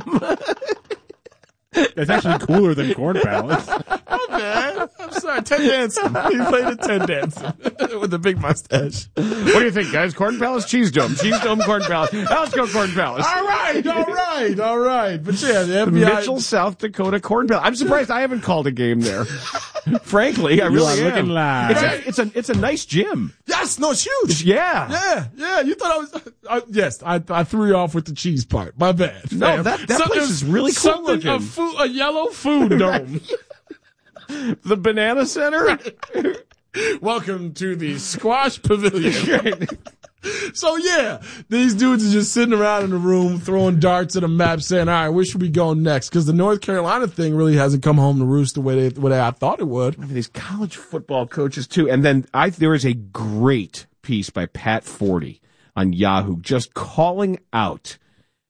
[SPEAKER 6] It's actually cooler than Corn Palace.
[SPEAKER 15] Oh, man. I'm sorry. Ted Danson. He played at Ted Danson with the big mustache.
[SPEAKER 9] What do you think, guys? Corn Palace, Cheese Dome. Cheese Dome, Corn Palace. Now let's go Corn Palace.
[SPEAKER 15] All right. But yeah, the FBI.
[SPEAKER 9] Mitchell, South Dakota, Corn Palace. I'm surprised I haven't called a game there. Frankly, I really am.
[SPEAKER 6] Looking live.
[SPEAKER 9] It's a nice gym.
[SPEAKER 15] Yes, no, it's huge.
[SPEAKER 9] Yeah.
[SPEAKER 15] You thought I was. Yes, I threw you off with the cheese part. My bad.
[SPEAKER 9] No, that place is really cool looking.
[SPEAKER 15] A yellow food dome.
[SPEAKER 9] The Banana Center.
[SPEAKER 15] Welcome to the Squash Pavilion. So, yeah, these dudes are just sitting around in the room throwing darts at a map saying, all right, where should we go next? Because the North Carolina thing really hasn't come home to roost the way I thought it would.
[SPEAKER 9] I mean, these college football coaches, too. And then there is a great piece by Pat Forty on Yahoo just calling out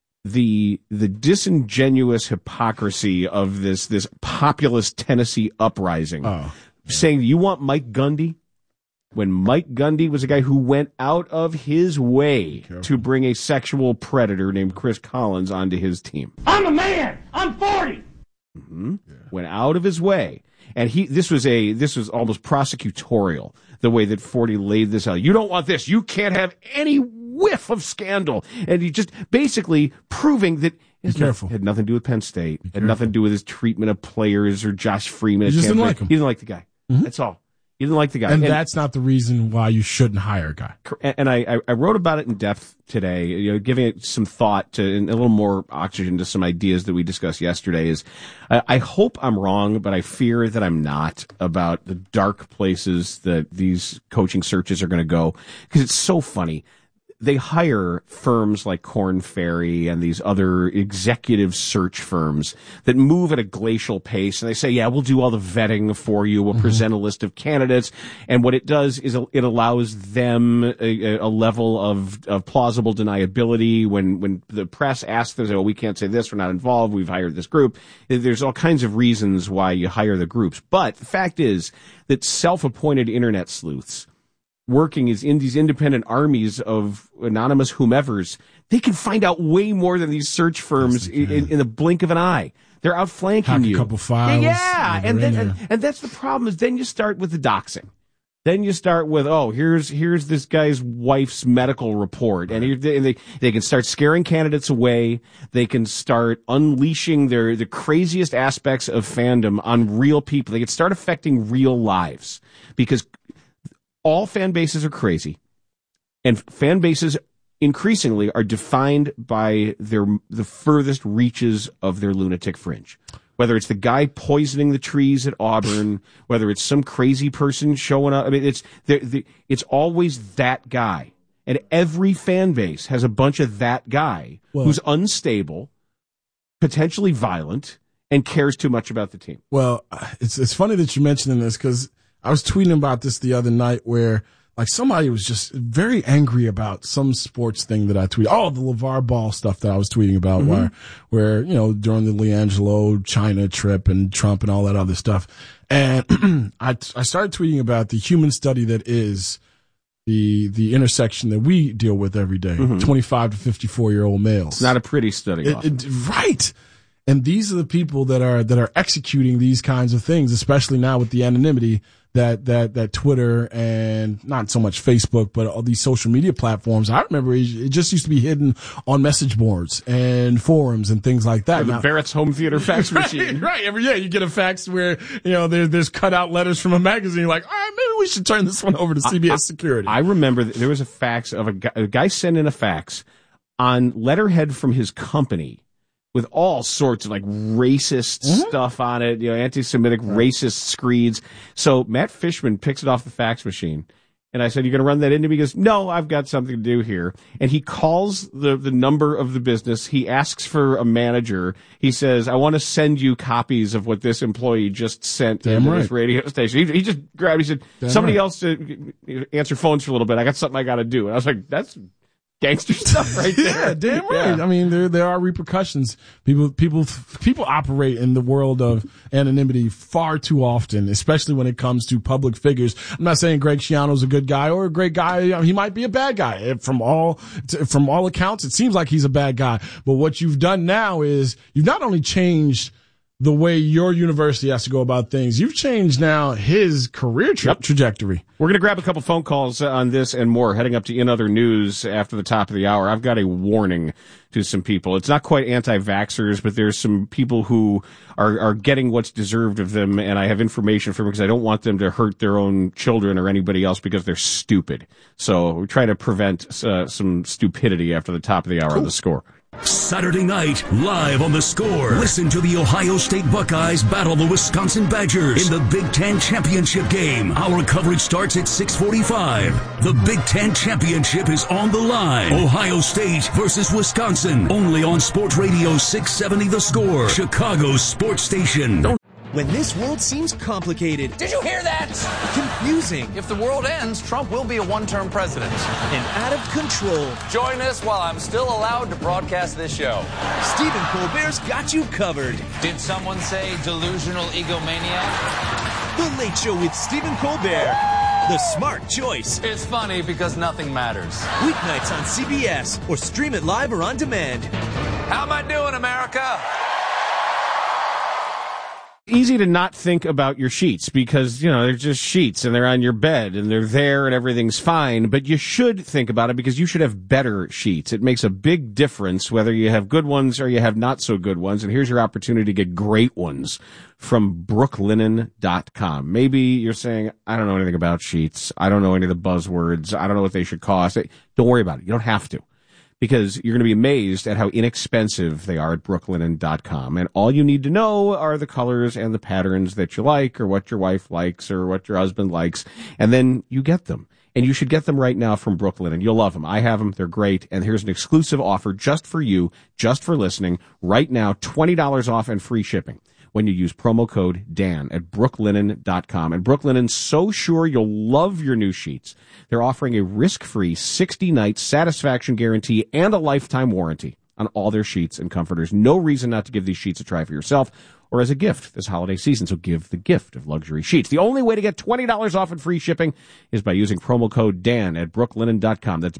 [SPEAKER 9] the disingenuous hypocrisy of this populist Tennessee uprising, saying, you want Mike Gundy? When Mike Gundy was a guy who went out of his way to bring a sexual predator named Chris Collins onto his team.
[SPEAKER 19] I'm a man. I'm 40.
[SPEAKER 9] Mm-hmm. Yeah. Went out of his way. And this was almost prosecutorial, the way that Forty laid this out. You don't want this. You can't have any whiff of scandal. And he just basically proving that it had nothing to do with Penn State, had nothing to do with his treatment of players or Josh Freeman.
[SPEAKER 15] He just didn't like him.
[SPEAKER 9] He didn't like the guy. Mm-hmm. That's all. He didn't like the guy.
[SPEAKER 15] And that's not the reason why you shouldn't hire a guy.
[SPEAKER 9] And I wrote about it in depth today, giving it some thought to and a little more oxygen to some ideas that we discussed yesterday. I hope I'm wrong, but I fear that I'm not, about the dark places that these coaching searches are going to go, because it's so funny. They hire firms like Korn Ferry and these other executive search firms that move at a glacial pace. And they say, yeah, we'll do all the vetting for you. We'll present a list of candidates. And what it does is it allows them a level of plausible deniability. When the press asks them, well, we can't say this, we're not involved, we've hired this group. There's all kinds of reasons why you hire the groups. But the fact is that self-appointed internet sleuths working in these independent armies of anonymous whomevers, they can find out way more than these search firms in the blink of an eye. They're outflanking you.
[SPEAKER 15] A couple files.
[SPEAKER 9] Yeah, and that's the problem. Is then you start with the doxing. Then you start with, here's this guy's wife's medical report, and they can start scaring candidates away. They can start unleashing the craziest aspects of fandom on real people. They can start affecting real lives, because all fan bases are crazy, and fan bases increasingly are defined by the furthest reaches of their lunatic fringe. Whether it's the guy poisoning the trees at Auburn, whether it's some crazy person showing up, I mean, it's always that guy, and every fan base has a bunch of that guy who's unstable, potentially violent, and cares too much about the team.
[SPEAKER 15] Well, it's funny that you're mentioning this, because I was tweeting about this the other night, where like somebody was just very angry about some sports thing that I tweeted. Oh, the LeVar Ball stuff that I was tweeting about, where during the LiAngelo China trip and Trump and all that other stuff. And I started tweeting about the human study that is the intersection that we deal with every day, 25 to 54-year-old males.
[SPEAKER 9] It's not a pretty study.
[SPEAKER 15] Right. And these are the people that are executing these kinds of things, especially now with the anonymity that Twitter and not so much Facebook, but all these social media platforms. I remember it just used to be hidden on message boards and forums and things like that.
[SPEAKER 9] Or the Barrett's home theater fax machine.
[SPEAKER 15] Right. Every year you get a fax where, there's cut out letters from a magazine. You're like, all right, maybe we should turn this one over to CBS Security.
[SPEAKER 9] I remember there was a fax of a guy sent in a fax on letterhead from his company with all sorts of like racist stuff on it, anti-Semitic racist screeds. So Matt Fishman picks it off the fax machine, and I said, "You going to run that into me?" He goes, "No, I've got something to do here." And he calls the number of the business. He asks for a manager. He says, "I want to send you copies of what this employee just sent to this radio station." He just grabbed. He said, "Somebody else to answer phones for a little bit. I got something I got to do." And I was like, "That's gangster stuff right there."
[SPEAKER 15] Yeah, damn right. Yeah. I mean, there are repercussions. People operate in the world of anonymity far too often, especially when it comes to public figures. I'm not saying Greg Schiano's a good guy or a great guy. He might be a bad guy. From all accounts, it seems like he's a bad guy. But what you've done now is you've not only changed the way your university has to go about things, you've changed now his career trajectory.
[SPEAKER 9] We're going to grab a couple phone calls on this and more heading up to In Other News after the top of the hour. I've got a warning to some people. It's not quite anti-vaxxers, but there's some people who are getting what's deserved of them, and I have information for them because I don't want them to hurt their own children or anybody else because they're stupid. So we're trying to prevent some stupidity after the top of the hour on The Score.
[SPEAKER 10] Saturday night, live on The Score. Listen to the Ohio State Buckeyes battle the Wisconsin Badgers in the Big Ten Championship game. Our coverage starts at 6:45. The Big Ten Championship is on the line. Ohio State versus Wisconsin. Only on Sports Radio 670 The Score, Chicago's sports station.
[SPEAKER 7] When this world seems complicated.
[SPEAKER 19] Did you hear that?
[SPEAKER 7] Confusing.
[SPEAKER 19] If the world ends, Trump will be a one-term president.
[SPEAKER 7] And out of control.
[SPEAKER 19] Join us while I'm still allowed to broadcast this show.
[SPEAKER 7] Stephen Colbert's got you covered.
[SPEAKER 19] Did someone say delusional egomaniac?
[SPEAKER 7] The Late Show with Stephen Colbert. The smart choice.
[SPEAKER 19] It's funny because nothing matters.
[SPEAKER 7] Weeknights on CBS or stream it live or on demand.
[SPEAKER 19] How am I doing, America?
[SPEAKER 9] Easy to not think about your sheets because, you know, they're just sheets and they're on your bed and they're there and everything's fine. But you should think about it because you should have better sheets. It makes a big difference whether you have good ones or you have not so good ones. And here's your opportunity to get great ones from brooklinen.com. Maybe you're saying, I don't know anything about sheets. I don't know any of the buzzwords. I don't know what they should cost. Don't worry about it. You don't have to. Because you're going to be amazed at how inexpensive they are at brooklinen.com. And all you need to know are the colors and the patterns that you like or what your wife likes or what your husband likes. And then you get them. And you should get them right now from Brooklinen. You'll love them. I have them. They're great. And here's an exclusive offer just for you, just for listening. Right now, $20 off and free shipping when you use promo code Dan at brooklinen.com. And Brooklinen's so sure you'll love your new sheets. They're offering a risk-free 60-night satisfaction guarantee and a lifetime warranty on all their sheets and comforters. No reason not to give these sheets a try for yourself or as a gift this holiday season. So give the gift of luxury sheets. The only way to get $20 off and free shipping is by using promo code Dan at brooklinen.com. That's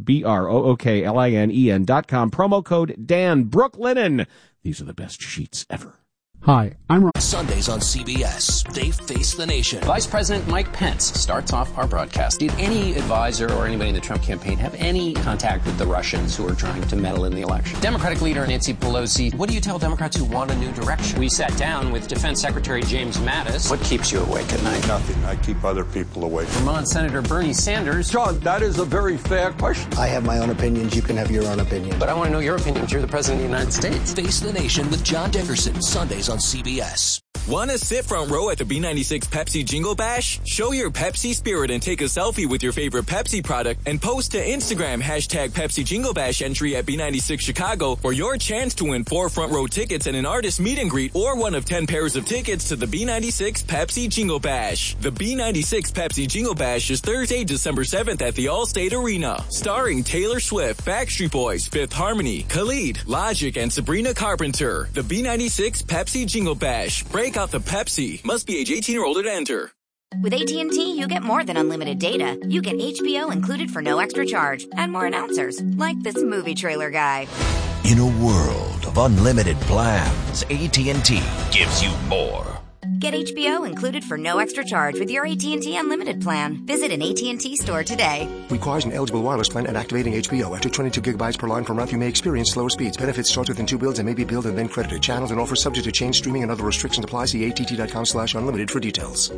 [SPEAKER 9] BROOKLINEN.com. Promo code Dan. Brooklinen. These are the best sheets ever.
[SPEAKER 8] Hi, I'm Ron.
[SPEAKER 25] Sundays on CBS, they face the nation.
[SPEAKER 11] Vice President Mike Pence starts off our broadcast. Did any advisor or anybody in the Trump campaign have any contact with the Russians who are trying to meddle in the election? Democratic leader Nancy Pelosi, what do you tell Democrats who want a new direction? We sat down with Defense Secretary James Mattis. What keeps you awake at night?
[SPEAKER 12] Nothing. I keep other people awake.
[SPEAKER 11] Vermont Senator Bernie Sanders.
[SPEAKER 12] John, that is a very fair question.
[SPEAKER 8] I have my own opinions. You can have your own opinion.
[SPEAKER 11] But I want to know your opinion. You're the President of the United States.
[SPEAKER 25] Face the Nation with John Dickerson, Sundays on CBS.
[SPEAKER 5] Want to sit front row at the B96 Pepsi Jingle Bash? Show your Pepsi spirit and take a selfie with your favorite Pepsi product and post to Instagram hashtag Pepsi Jingle Bash entry at B96 Chicago for your chance to win 4 front row tickets and an artist meet and greet or one of 10 pairs of tickets to the B96 Pepsi Jingle Bash. The B96 Pepsi Jingle Bash is Thursday, December 7th at the Allstate Arena. Starring Taylor Swift, Backstreet Boys, Fifth Harmony, Khalid, Logic, and Sabrina Carpenter. The B96 Pepsi Jingle Bash. Break out the Pepsi. Must be age 18 or older to enter.
[SPEAKER 24] With AT&T, you get more than unlimited data. You get HBO included for no extra charge and more announcers, like this movie trailer guy.
[SPEAKER 25] In a world of unlimited plans, AT&T gives you more.
[SPEAKER 24] Get HBO included for no extra charge with your AT&T Unlimited plan. Visit an AT&T store today.
[SPEAKER 26] Requires an eligible wireless plan and activating HBO. After 22 gigabytes per line per month, you may experience slower speeds. Benefits start within 2 bills and may be billed and then credited. Channels and offers subject to change. Streaming and other restrictions apply. See att.com/unlimited for details.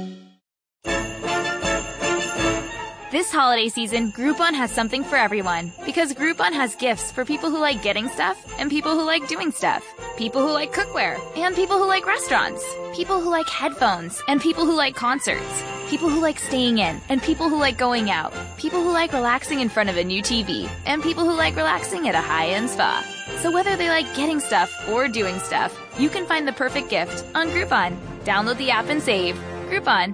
[SPEAKER 13] This holiday season, Groupon has something for everyone. Because Groupon has gifts for people who like getting stuff and people who like doing stuff. People who like cookware and people who like restaurants. People who like headphones and people who like concerts. People who like staying in and people who like going out. People who like relaxing in front of a new TV and people who like relaxing at a high-end spa. So whether they like getting stuff or doing stuff, you can find the perfect gift on Groupon. Download the app and save. Groupon.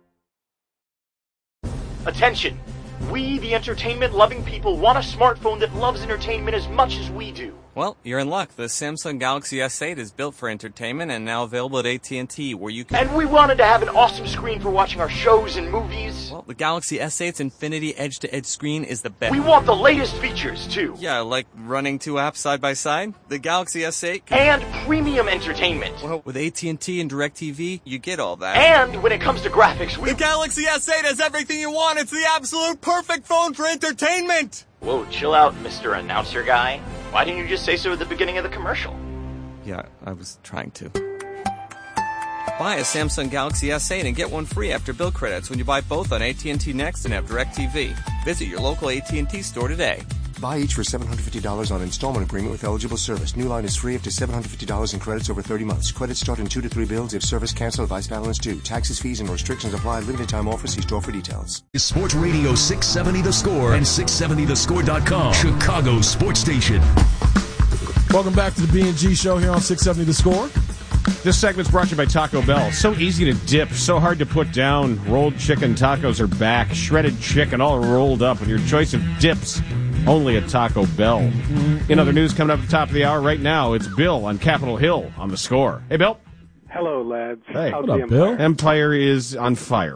[SPEAKER 14] Attention! We, the entertainment-loving people, want a smartphone that loves entertainment as much as we do.
[SPEAKER 16] Well, you're in luck. The Samsung Galaxy S8 is built for entertainment and now available at AT&T, where you can...
[SPEAKER 14] And we wanted to have an awesome screen for watching our shows and movies.
[SPEAKER 16] Well, the Galaxy S8's Infinity Edge-to-Edge screen is the best.
[SPEAKER 14] We want the latest features, too.
[SPEAKER 16] Yeah, like running 2 apps side by side. The Galaxy S8...
[SPEAKER 14] And premium entertainment.
[SPEAKER 16] Well, with AT&T and DirecTV, you get all that.
[SPEAKER 14] And when it comes to graphics,
[SPEAKER 16] The Galaxy S8 has everything you want. It's the absolute perfect phone for entertainment.
[SPEAKER 14] Whoa, chill out, Mr. Announcer Guy. Why didn't you just say so at the beginning of the commercial?
[SPEAKER 16] Yeah, I was trying to. Buy a Samsung Galaxy S8 and get one free after bill credits when you buy both on AT&T Next and have DirecTV. Visit your local AT&T store today.
[SPEAKER 26] Buy each for $750 on installment agreement with eligible service. New line is free up to $750 in credits over 30 months. Credits start in 2 to 3 bills if service canceled, vice balance due. Taxes, fees, and restrictions apply. Limited time offer. See store for details.
[SPEAKER 10] Sports Radio 670 The Score and 670thescore.com. Chicago's sports station.
[SPEAKER 15] Welcome back to the B&G Show here on 670 The Score.
[SPEAKER 9] This segment's brought to you by Taco Bell. So easy to dip, so hard to put down. Rolled chicken tacos are back. Shredded chicken all rolled up with your choice of dips. Only at Taco Bell. In other news coming up at the top of the hour right now, it's Bill on Capitol Hill on The Score. Hey, Bill.
[SPEAKER 1] Hello, lads.
[SPEAKER 9] Hey.
[SPEAKER 1] How's
[SPEAKER 9] What
[SPEAKER 1] the
[SPEAKER 9] up, Bill? Empire is on fire.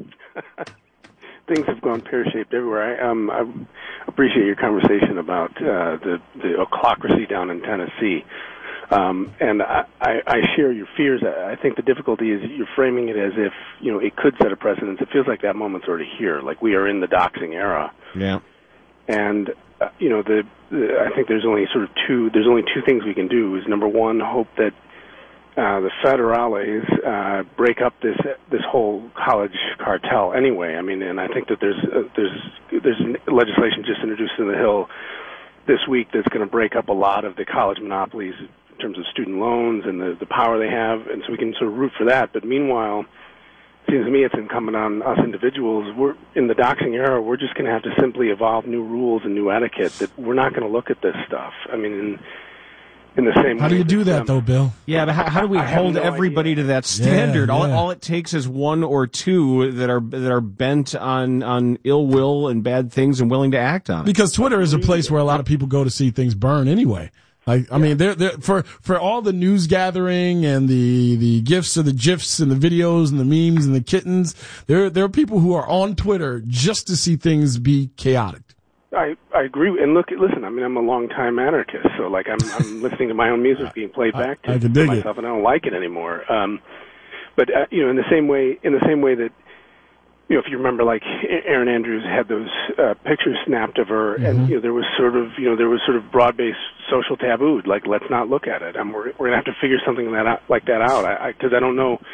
[SPEAKER 1] Things have gone pear-shaped everywhere. I appreciate your conversation about the ochlocracy down in Tennessee. And I share your fears. I think the difficulty is you're framing it as if, it could set a precedent. It feels like that moment's already here, like we are in the doxing era.
[SPEAKER 9] Yeah.
[SPEAKER 1] And, I think there's only two things we can do is, number one, hope that the federales break up this whole college cartel anyway. I mean, and I think that there's legislation just introduced in the Hill this week that's going to break up a lot of the college monopolies in terms of student loans and the power they have, and so we can sort of root for that. But meanwhile, it seems to me it's incumbent on us individuals. We're in the doxing era. We're just going to have to simply evolve new rules and new etiquette. That we're not going to look at this stuff. I mean, in the same way.
[SPEAKER 15] How do you do that, though, Bill?
[SPEAKER 9] Yeah, but how do we hold everybody to that standard?
[SPEAKER 15] Yeah.
[SPEAKER 9] All it takes is one or two that are bent on ill will and bad things and willing to act on it.
[SPEAKER 15] Because Twitter is a place where a lot of people go to see things burn anyway. I mean, they're for all the news gathering and the gifs and the gifs and the videos and the memes and the kittens. There are people who are on Twitter just to see things be chaotic.
[SPEAKER 1] I agree. And listen, I mean, I'm a long-time anarchist, so like I'm listening to my own music being played back to myself, and I don't like it anymore. But in the same way that, if you remember, like Erin Andrews had those pictures snapped of her, and there was sort of broad-based social taboo, like let's not look at it. We're gonna have to figure something like that out. Because I don't know.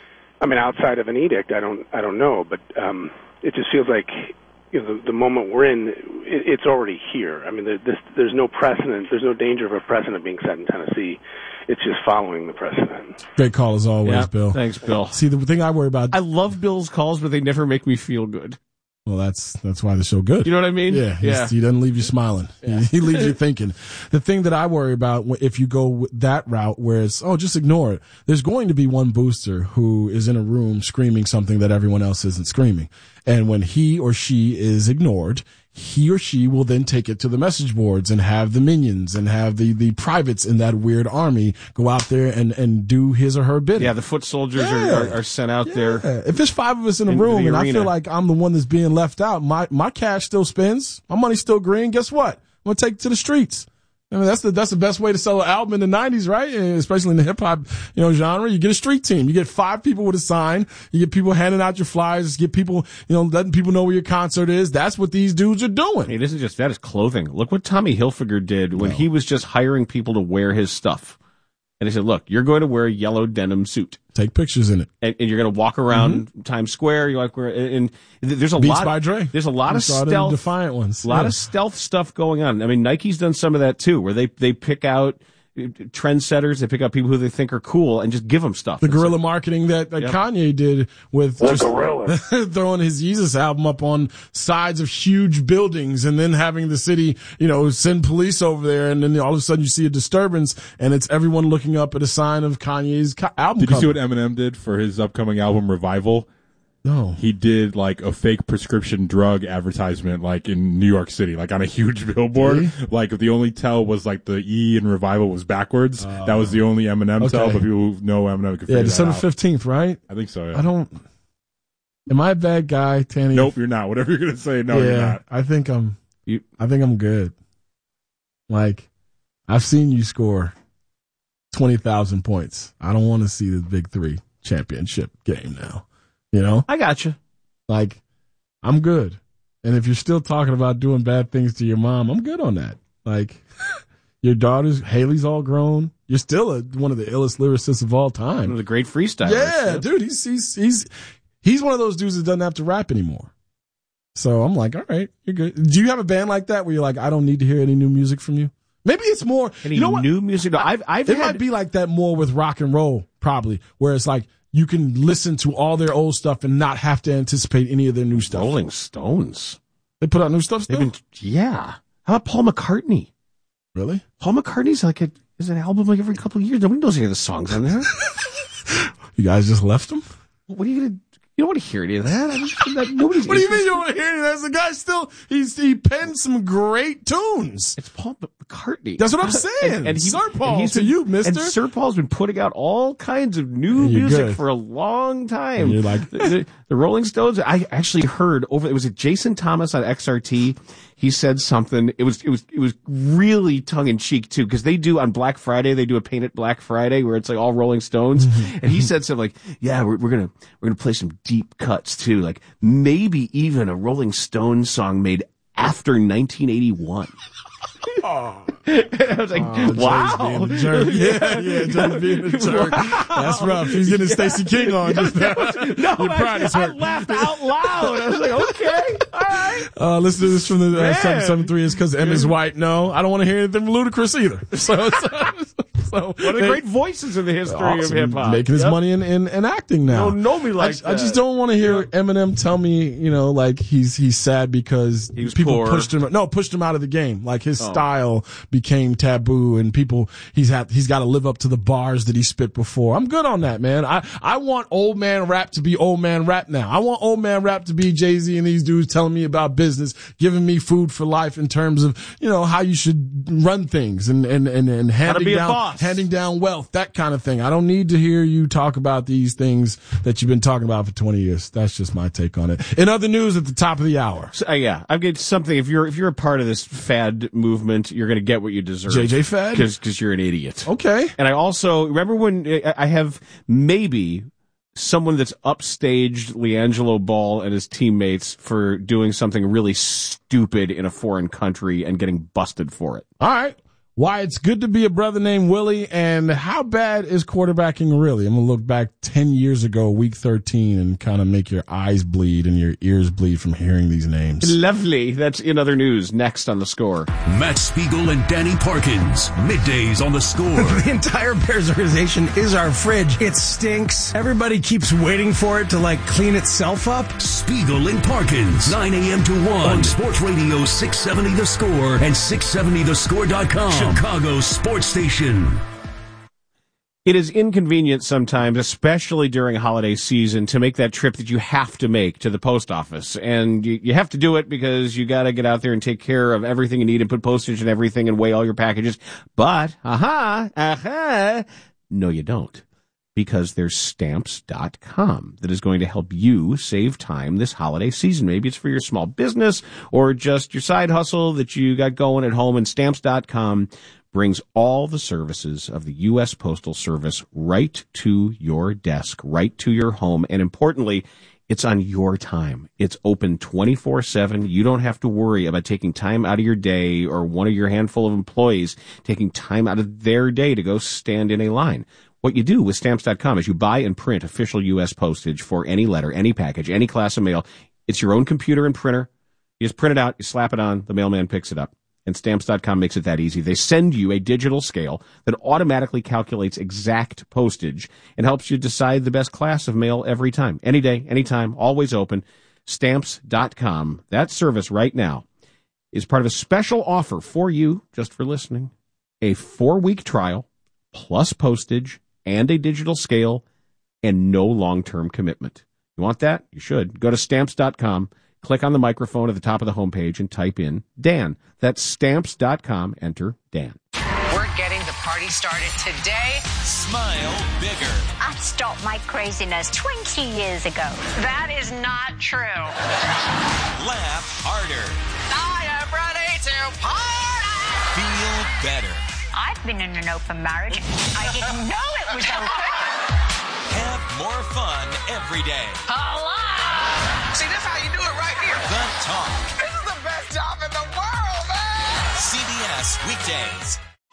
[SPEAKER 1] I mean, outside of an edict, I don't know, but it just feels like the moment we're in, it's already here. I mean, there's no precedent. There's no danger of a precedent being set in Tennessee. It's just following the precedent.
[SPEAKER 15] Great call as always,
[SPEAKER 9] Yeah,
[SPEAKER 15] Bill.
[SPEAKER 9] thanks, Bill.
[SPEAKER 15] See, the thing I worry about.
[SPEAKER 9] I love Bill's calls, but they never make me feel good.
[SPEAKER 15] Well, that's why the show good.
[SPEAKER 9] You know what I mean?
[SPEAKER 15] Yeah. He doesn't leave you smiling. Yeah. He leaves you thinking. The thing that I worry about if you go that route where it's, just ignore it. There's going to be one booster who is in a room screaming something that everyone else isn't screaming. And when he or she is ignored, he or she will then take it to the message boards and have the minions and have the privates in that weird army go out there and do his or her bidding.
[SPEAKER 9] Yeah, the foot soldiers are sent out there.
[SPEAKER 15] If there's 5 of us in a room and I feel like I'm the one that's being left out, my cash still spins, my money's still green, guess what? I'm going to take it to the streets. I mean, that's the best way to sell an album in the 90s, right? Especially in the hip hop, genre. You get a street team. You get 5 people with a sign. You get people handing out your flyers. You get people, letting people know where your concert is. That's what these dudes are doing.
[SPEAKER 9] It isn't just that, it's clothing. Look what Tommy Hilfiger did when he was just hiring people to wear his stuff. And he said, look, you're going to wear a yellow denim suit.
[SPEAKER 15] Take pictures in it.
[SPEAKER 9] And you're going to walk around Times Square. You're like, and there's a
[SPEAKER 15] Beats
[SPEAKER 9] lot.
[SPEAKER 15] by Dre.
[SPEAKER 9] There's a lot of stealth.
[SPEAKER 15] Defiant ones.
[SPEAKER 9] A lot of stealth stuff going on. I mean, Nike's done some of that too, where they pick out trendsetters. They pick out people who they think are cool and just give them stuff.
[SPEAKER 15] The guerrilla marketing that Kanye did with just throwing his Yeezus album up on sides of huge buildings and then having the city, send police over there. And then all of a sudden you see a disturbance and it's everyone looking up at a sign of Kanye's album
[SPEAKER 6] Did
[SPEAKER 15] cover.
[SPEAKER 6] you see what Eminem did for his upcoming album Revival?
[SPEAKER 15] No.
[SPEAKER 6] He did like a fake prescription drug advertisement like in New York City, like on a huge billboard.
[SPEAKER 15] Really?
[SPEAKER 6] Like the only tell was like the E in Revival was backwards. That was the only Eminem tell, but people who know Eminem could figure that out.
[SPEAKER 15] December 15th, right?
[SPEAKER 6] I think so, yeah.
[SPEAKER 15] Am I a bad guy, Tanny?
[SPEAKER 6] Nope, you're not. Whatever you're going to say, no, you're not.
[SPEAKER 15] I think I'm good. Like, I've seen you score 20,000 points. I don't want to see the Big 3 championship game now.
[SPEAKER 9] I got you.
[SPEAKER 15] Like, I'm good. And if you're still talking about doing bad things to your mom, I'm good on that. Like, your daughter's, Haley's all grown. You're still one of the illest lyricists of all time.
[SPEAKER 9] One of the great freestylers.
[SPEAKER 15] Yeah, dude, he's one of those dudes that doesn't have to rap anymore. So I'm like, all right, you're good. Do you have a band like that where you're like, I don't need to hear any new music from you? Maybe it's more
[SPEAKER 9] new music. No,
[SPEAKER 15] it might be like that more with rock and roll, probably, where it's like you can listen to all their old stuff and not have to anticipate any of their new stuff.
[SPEAKER 9] Rolling Stones,
[SPEAKER 15] they put out new stuff still.
[SPEAKER 9] Yeah. How about Paul McCartney?
[SPEAKER 15] Really? Paul
[SPEAKER 9] McCartney's is an album like every couple of years. Nobody knows any of the songs on there.
[SPEAKER 15] You guys just left him?
[SPEAKER 9] What are you gonna? You don't want to hear any of that. Nobody's.
[SPEAKER 15] What do you mean you don't want to hear any of that? The guy still he penned some great tunes.
[SPEAKER 9] It's Paul McCartney.
[SPEAKER 15] That's what I'm saying. and
[SPEAKER 9] Sir
[SPEAKER 15] Paul, he's to you, mister.
[SPEAKER 9] And Sir Paul's been putting out all kinds of new music for a long time.
[SPEAKER 15] And you're like
[SPEAKER 9] the Rolling Stones. I actually heard it was Jason Thomas on XRT. He said something. It was really tongue in cheek too, because they do on Black Friday. They do a Paint It Black Friday where it's like all Rolling Stones, and he said something like, "Yeah, we're gonna play some deep cuts too, like maybe even a Rolling Stones song made after 1981."
[SPEAKER 15] Oh.
[SPEAKER 9] I was like, wow.
[SPEAKER 15] Being a jerk. Yeah, just being a jerk. That's rough. He's getting Stacey King on just now.
[SPEAKER 9] I laughed out loud. I was like, okay, all right.
[SPEAKER 15] Listen to this from the 773 is because M is white. No, I don't want to hear anything from Ludacris either. So
[SPEAKER 9] one of the great voices in the history of hip hop.
[SPEAKER 15] Making his money in acting now.
[SPEAKER 9] Don't know me like that.
[SPEAKER 15] I just don't want to hear Eminem tell me, like he's sad because people
[SPEAKER 9] poor.
[SPEAKER 15] pushed him out of the game. Like his style became taboo and he's got to live up to the bars that he spit before. I'm good on that, man. I want old man rap to be old man rap now. I want old man rap to be Jay-Z and these dudes telling me about business, giving me food for life in terms of, how you should run things and handing down wealth, that kind of thing. I don't need to hear you talk about these things that you've been talking about for 20 years. That's just my take on it. In other news at the top of the hour.
[SPEAKER 9] So, I've got something. If you're a part of this fad movement, you're going to get what you deserve.
[SPEAKER 15] JJ Fad?
[SPEAKER 9] Because you're an idiot.
[SPEAKER 15] Okay.
[SPEAKER 9] And I also, remember when I have maybe someone that's upstaged LiAngelo Ball and his teammates for doing something really stupid in a foreign country and getting busted for it.
[SPEAKER 15] All right. Why it's good to be a brother named Willie, and how bad is quarterbacking really? I'm going to look back 10 years ago, week 13, and kind of make your eyes bleed and your ears bleed from hearing these names.
[SPEAKER 9] Lovely. That's in other news. Next on The Score.
[SPEAKER 10] Matt Spiegel and Danny Parkins. Middays on The Score.
[SPEAKER 28] The entire Bears organization is our fridge. It stinks. Everybody keeps waiting for it to clean itself up.
[SPEAKER 10] Spiegel and Parkins. 9 a.m. to 1 on Sports Radio 670 The Score and 670thescore.com. Chicago's sports station.
[SPEAKER 9] It is inconvenient sometimes, especially during holiday season, to make that trip that you have to make to the post office. And you have to do it because you got to get out there and take care of everything you need and put postage and everything and weigh all your packages. But, no, you don't. Because there's Stamps.com that is going to help you save time this holiday season. Maybe it's for your small business or just your side hustle that you got going at home. And Stamps.com brings all the services of the U.S. Postal Service right to your desk, right to your home. And importantly, it's on your time. It's open 24/7. You don't have to worry about taking time out of your day or one of your handful of employees taking time out of their day to go stand in a line. What you do with Stamps.com is you buy and print official U.S. postage for any letter, any package, any class of mail. It's your own computer and printer. You just print it out, you slap it on, the mailman picks it up. And Stamps.com makes it that easy. They send you a digital scale that automatically calculates exact postage and helps you decide the best class of mail every time. Any day, anytime, always open. Stamps.com. That service right now is part of a special offer for you, just for listening. A 4-week trial, plus postage, and a digital scale, and no long-term commitment. You want that? You should. Go to Stamps.com, click on the microphone at the top of the homepage, and type in Dan. That's Stamps.com. Enter Dan.
[SPEAKER 3] We're getting the party started today.
[SPEAKER 5] Smile bigger.
[SPEAKER 24] I stopped my craziness 20 years ago.
[SPEAKER 3] That is not true.
[SPEAKER 5] Laugh harder.
[SPEAKER 3] I am ready to party!
[SPEAKER 5] Feel better.
[SPEAKER 24] I've been in an open marriage. I didn't know it was open.
[SPEAKER 5] Have more fun every day.
[SPEAKER 3] Hello! See, this is how you do it right here.
[SPEAKER 5] The Talk.
[SPEAKER 3] This is the best job in the world, man!
[SPEAKER 5] CBS weekdays.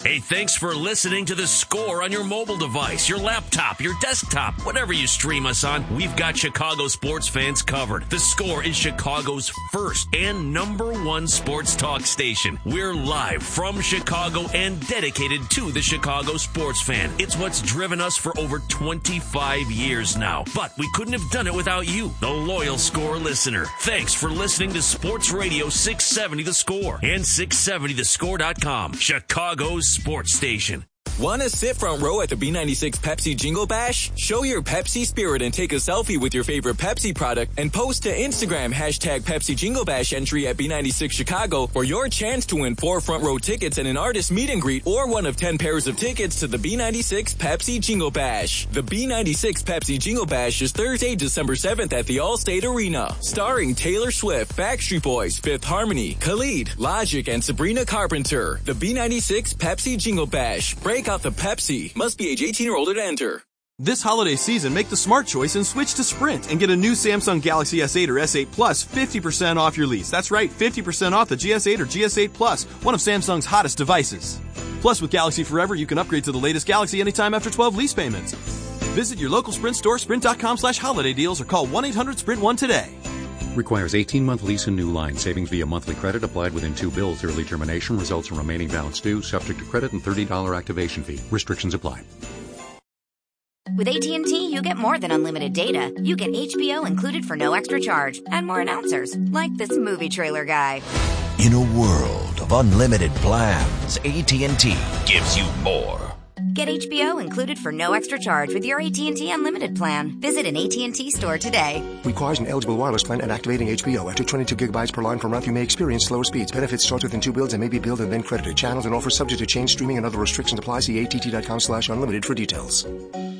[SPEAKER 10] Hey, thanks for listening to The Score on your mobile device, your laptop, your desktop, whatever you stream us on. We've got Chicago sports fans covered. The Score is Chicago's first and #1 sports talk station. We're live from Chicago and dedicated to the Chicago sports fan. It's what's driven us for over 25 years now. But we couldn't have done it without you, the loyal Score listener. Thanks for listening to Sports Radio 670 The Score and 670thescore.com, Chicago's sports station.
[SPEAKER 5] Want to sit front row at the B96 Pepsi Jingle Bash? Show your Pepsi spirit and take a selfie with your favorite Pepsi product and post to Instagram #Pepsi Jingle Bash entry at B96 Chicago for your chance to win 4 front row tickets and an artist meet and greet or one of 10 pairs of tickets to the B96 Pepsi Jingle Bash. The B96 Pepsi Jingle Bash is Thursday, December 7th at the Allstate Arena. Starring Taylor Swift, Backstreet Boys, Fifth Harmony, Khalid, Logic, and Sabrina Carpenter. The B96 Pepsi Jingle Bash. Break out the Pepsi. Must be age 18 or older to enter.
[SPEAKER 4] This holiday season, make the smart choice and switch to Sprint and get a new Samsung Galaxy S8 or S8 Plus 50% off your lease. That's right, 50% off the GS8 or GS8 Plus, one of Samsung's hottest devices. Plus, with Galaxy Forever, you can upgrade to the latest Galaxy anytime after 12 lease payments. Visit your local Sprint store, sprint.com/holiday deals, or call 1-800-SPRINT1 today.
[SPEAKER 17] Requires 18-month lease and new line. Savings via monthly credit applied within 2 bills. Early termination results in remaining balance due, subject to credit and $30 activation fee. Restrictions apply.
[SPEAKER 24] With AT&T, you get more than unlimited data. You get HBO included for no extra charge. And more announcers, like this movie trailer guy.
[SPEAKER 25] In a world of unlimited plans, AT&T gives you more.
[SPEAKER 24] Get HBO included for no extra charge with your AT&T Unlimited plan. Visit an AT&T store today.
[SPEAKER 26] Requires an eligible wireless plan and activating HBO. After 22 gigabytes per line per month, you may experience slower speeds. Benefits start within 2 bills and may be billed and then credited. Channels and offers subject to change. Streaming and other restrictions apply. See att.com/unlimited for details.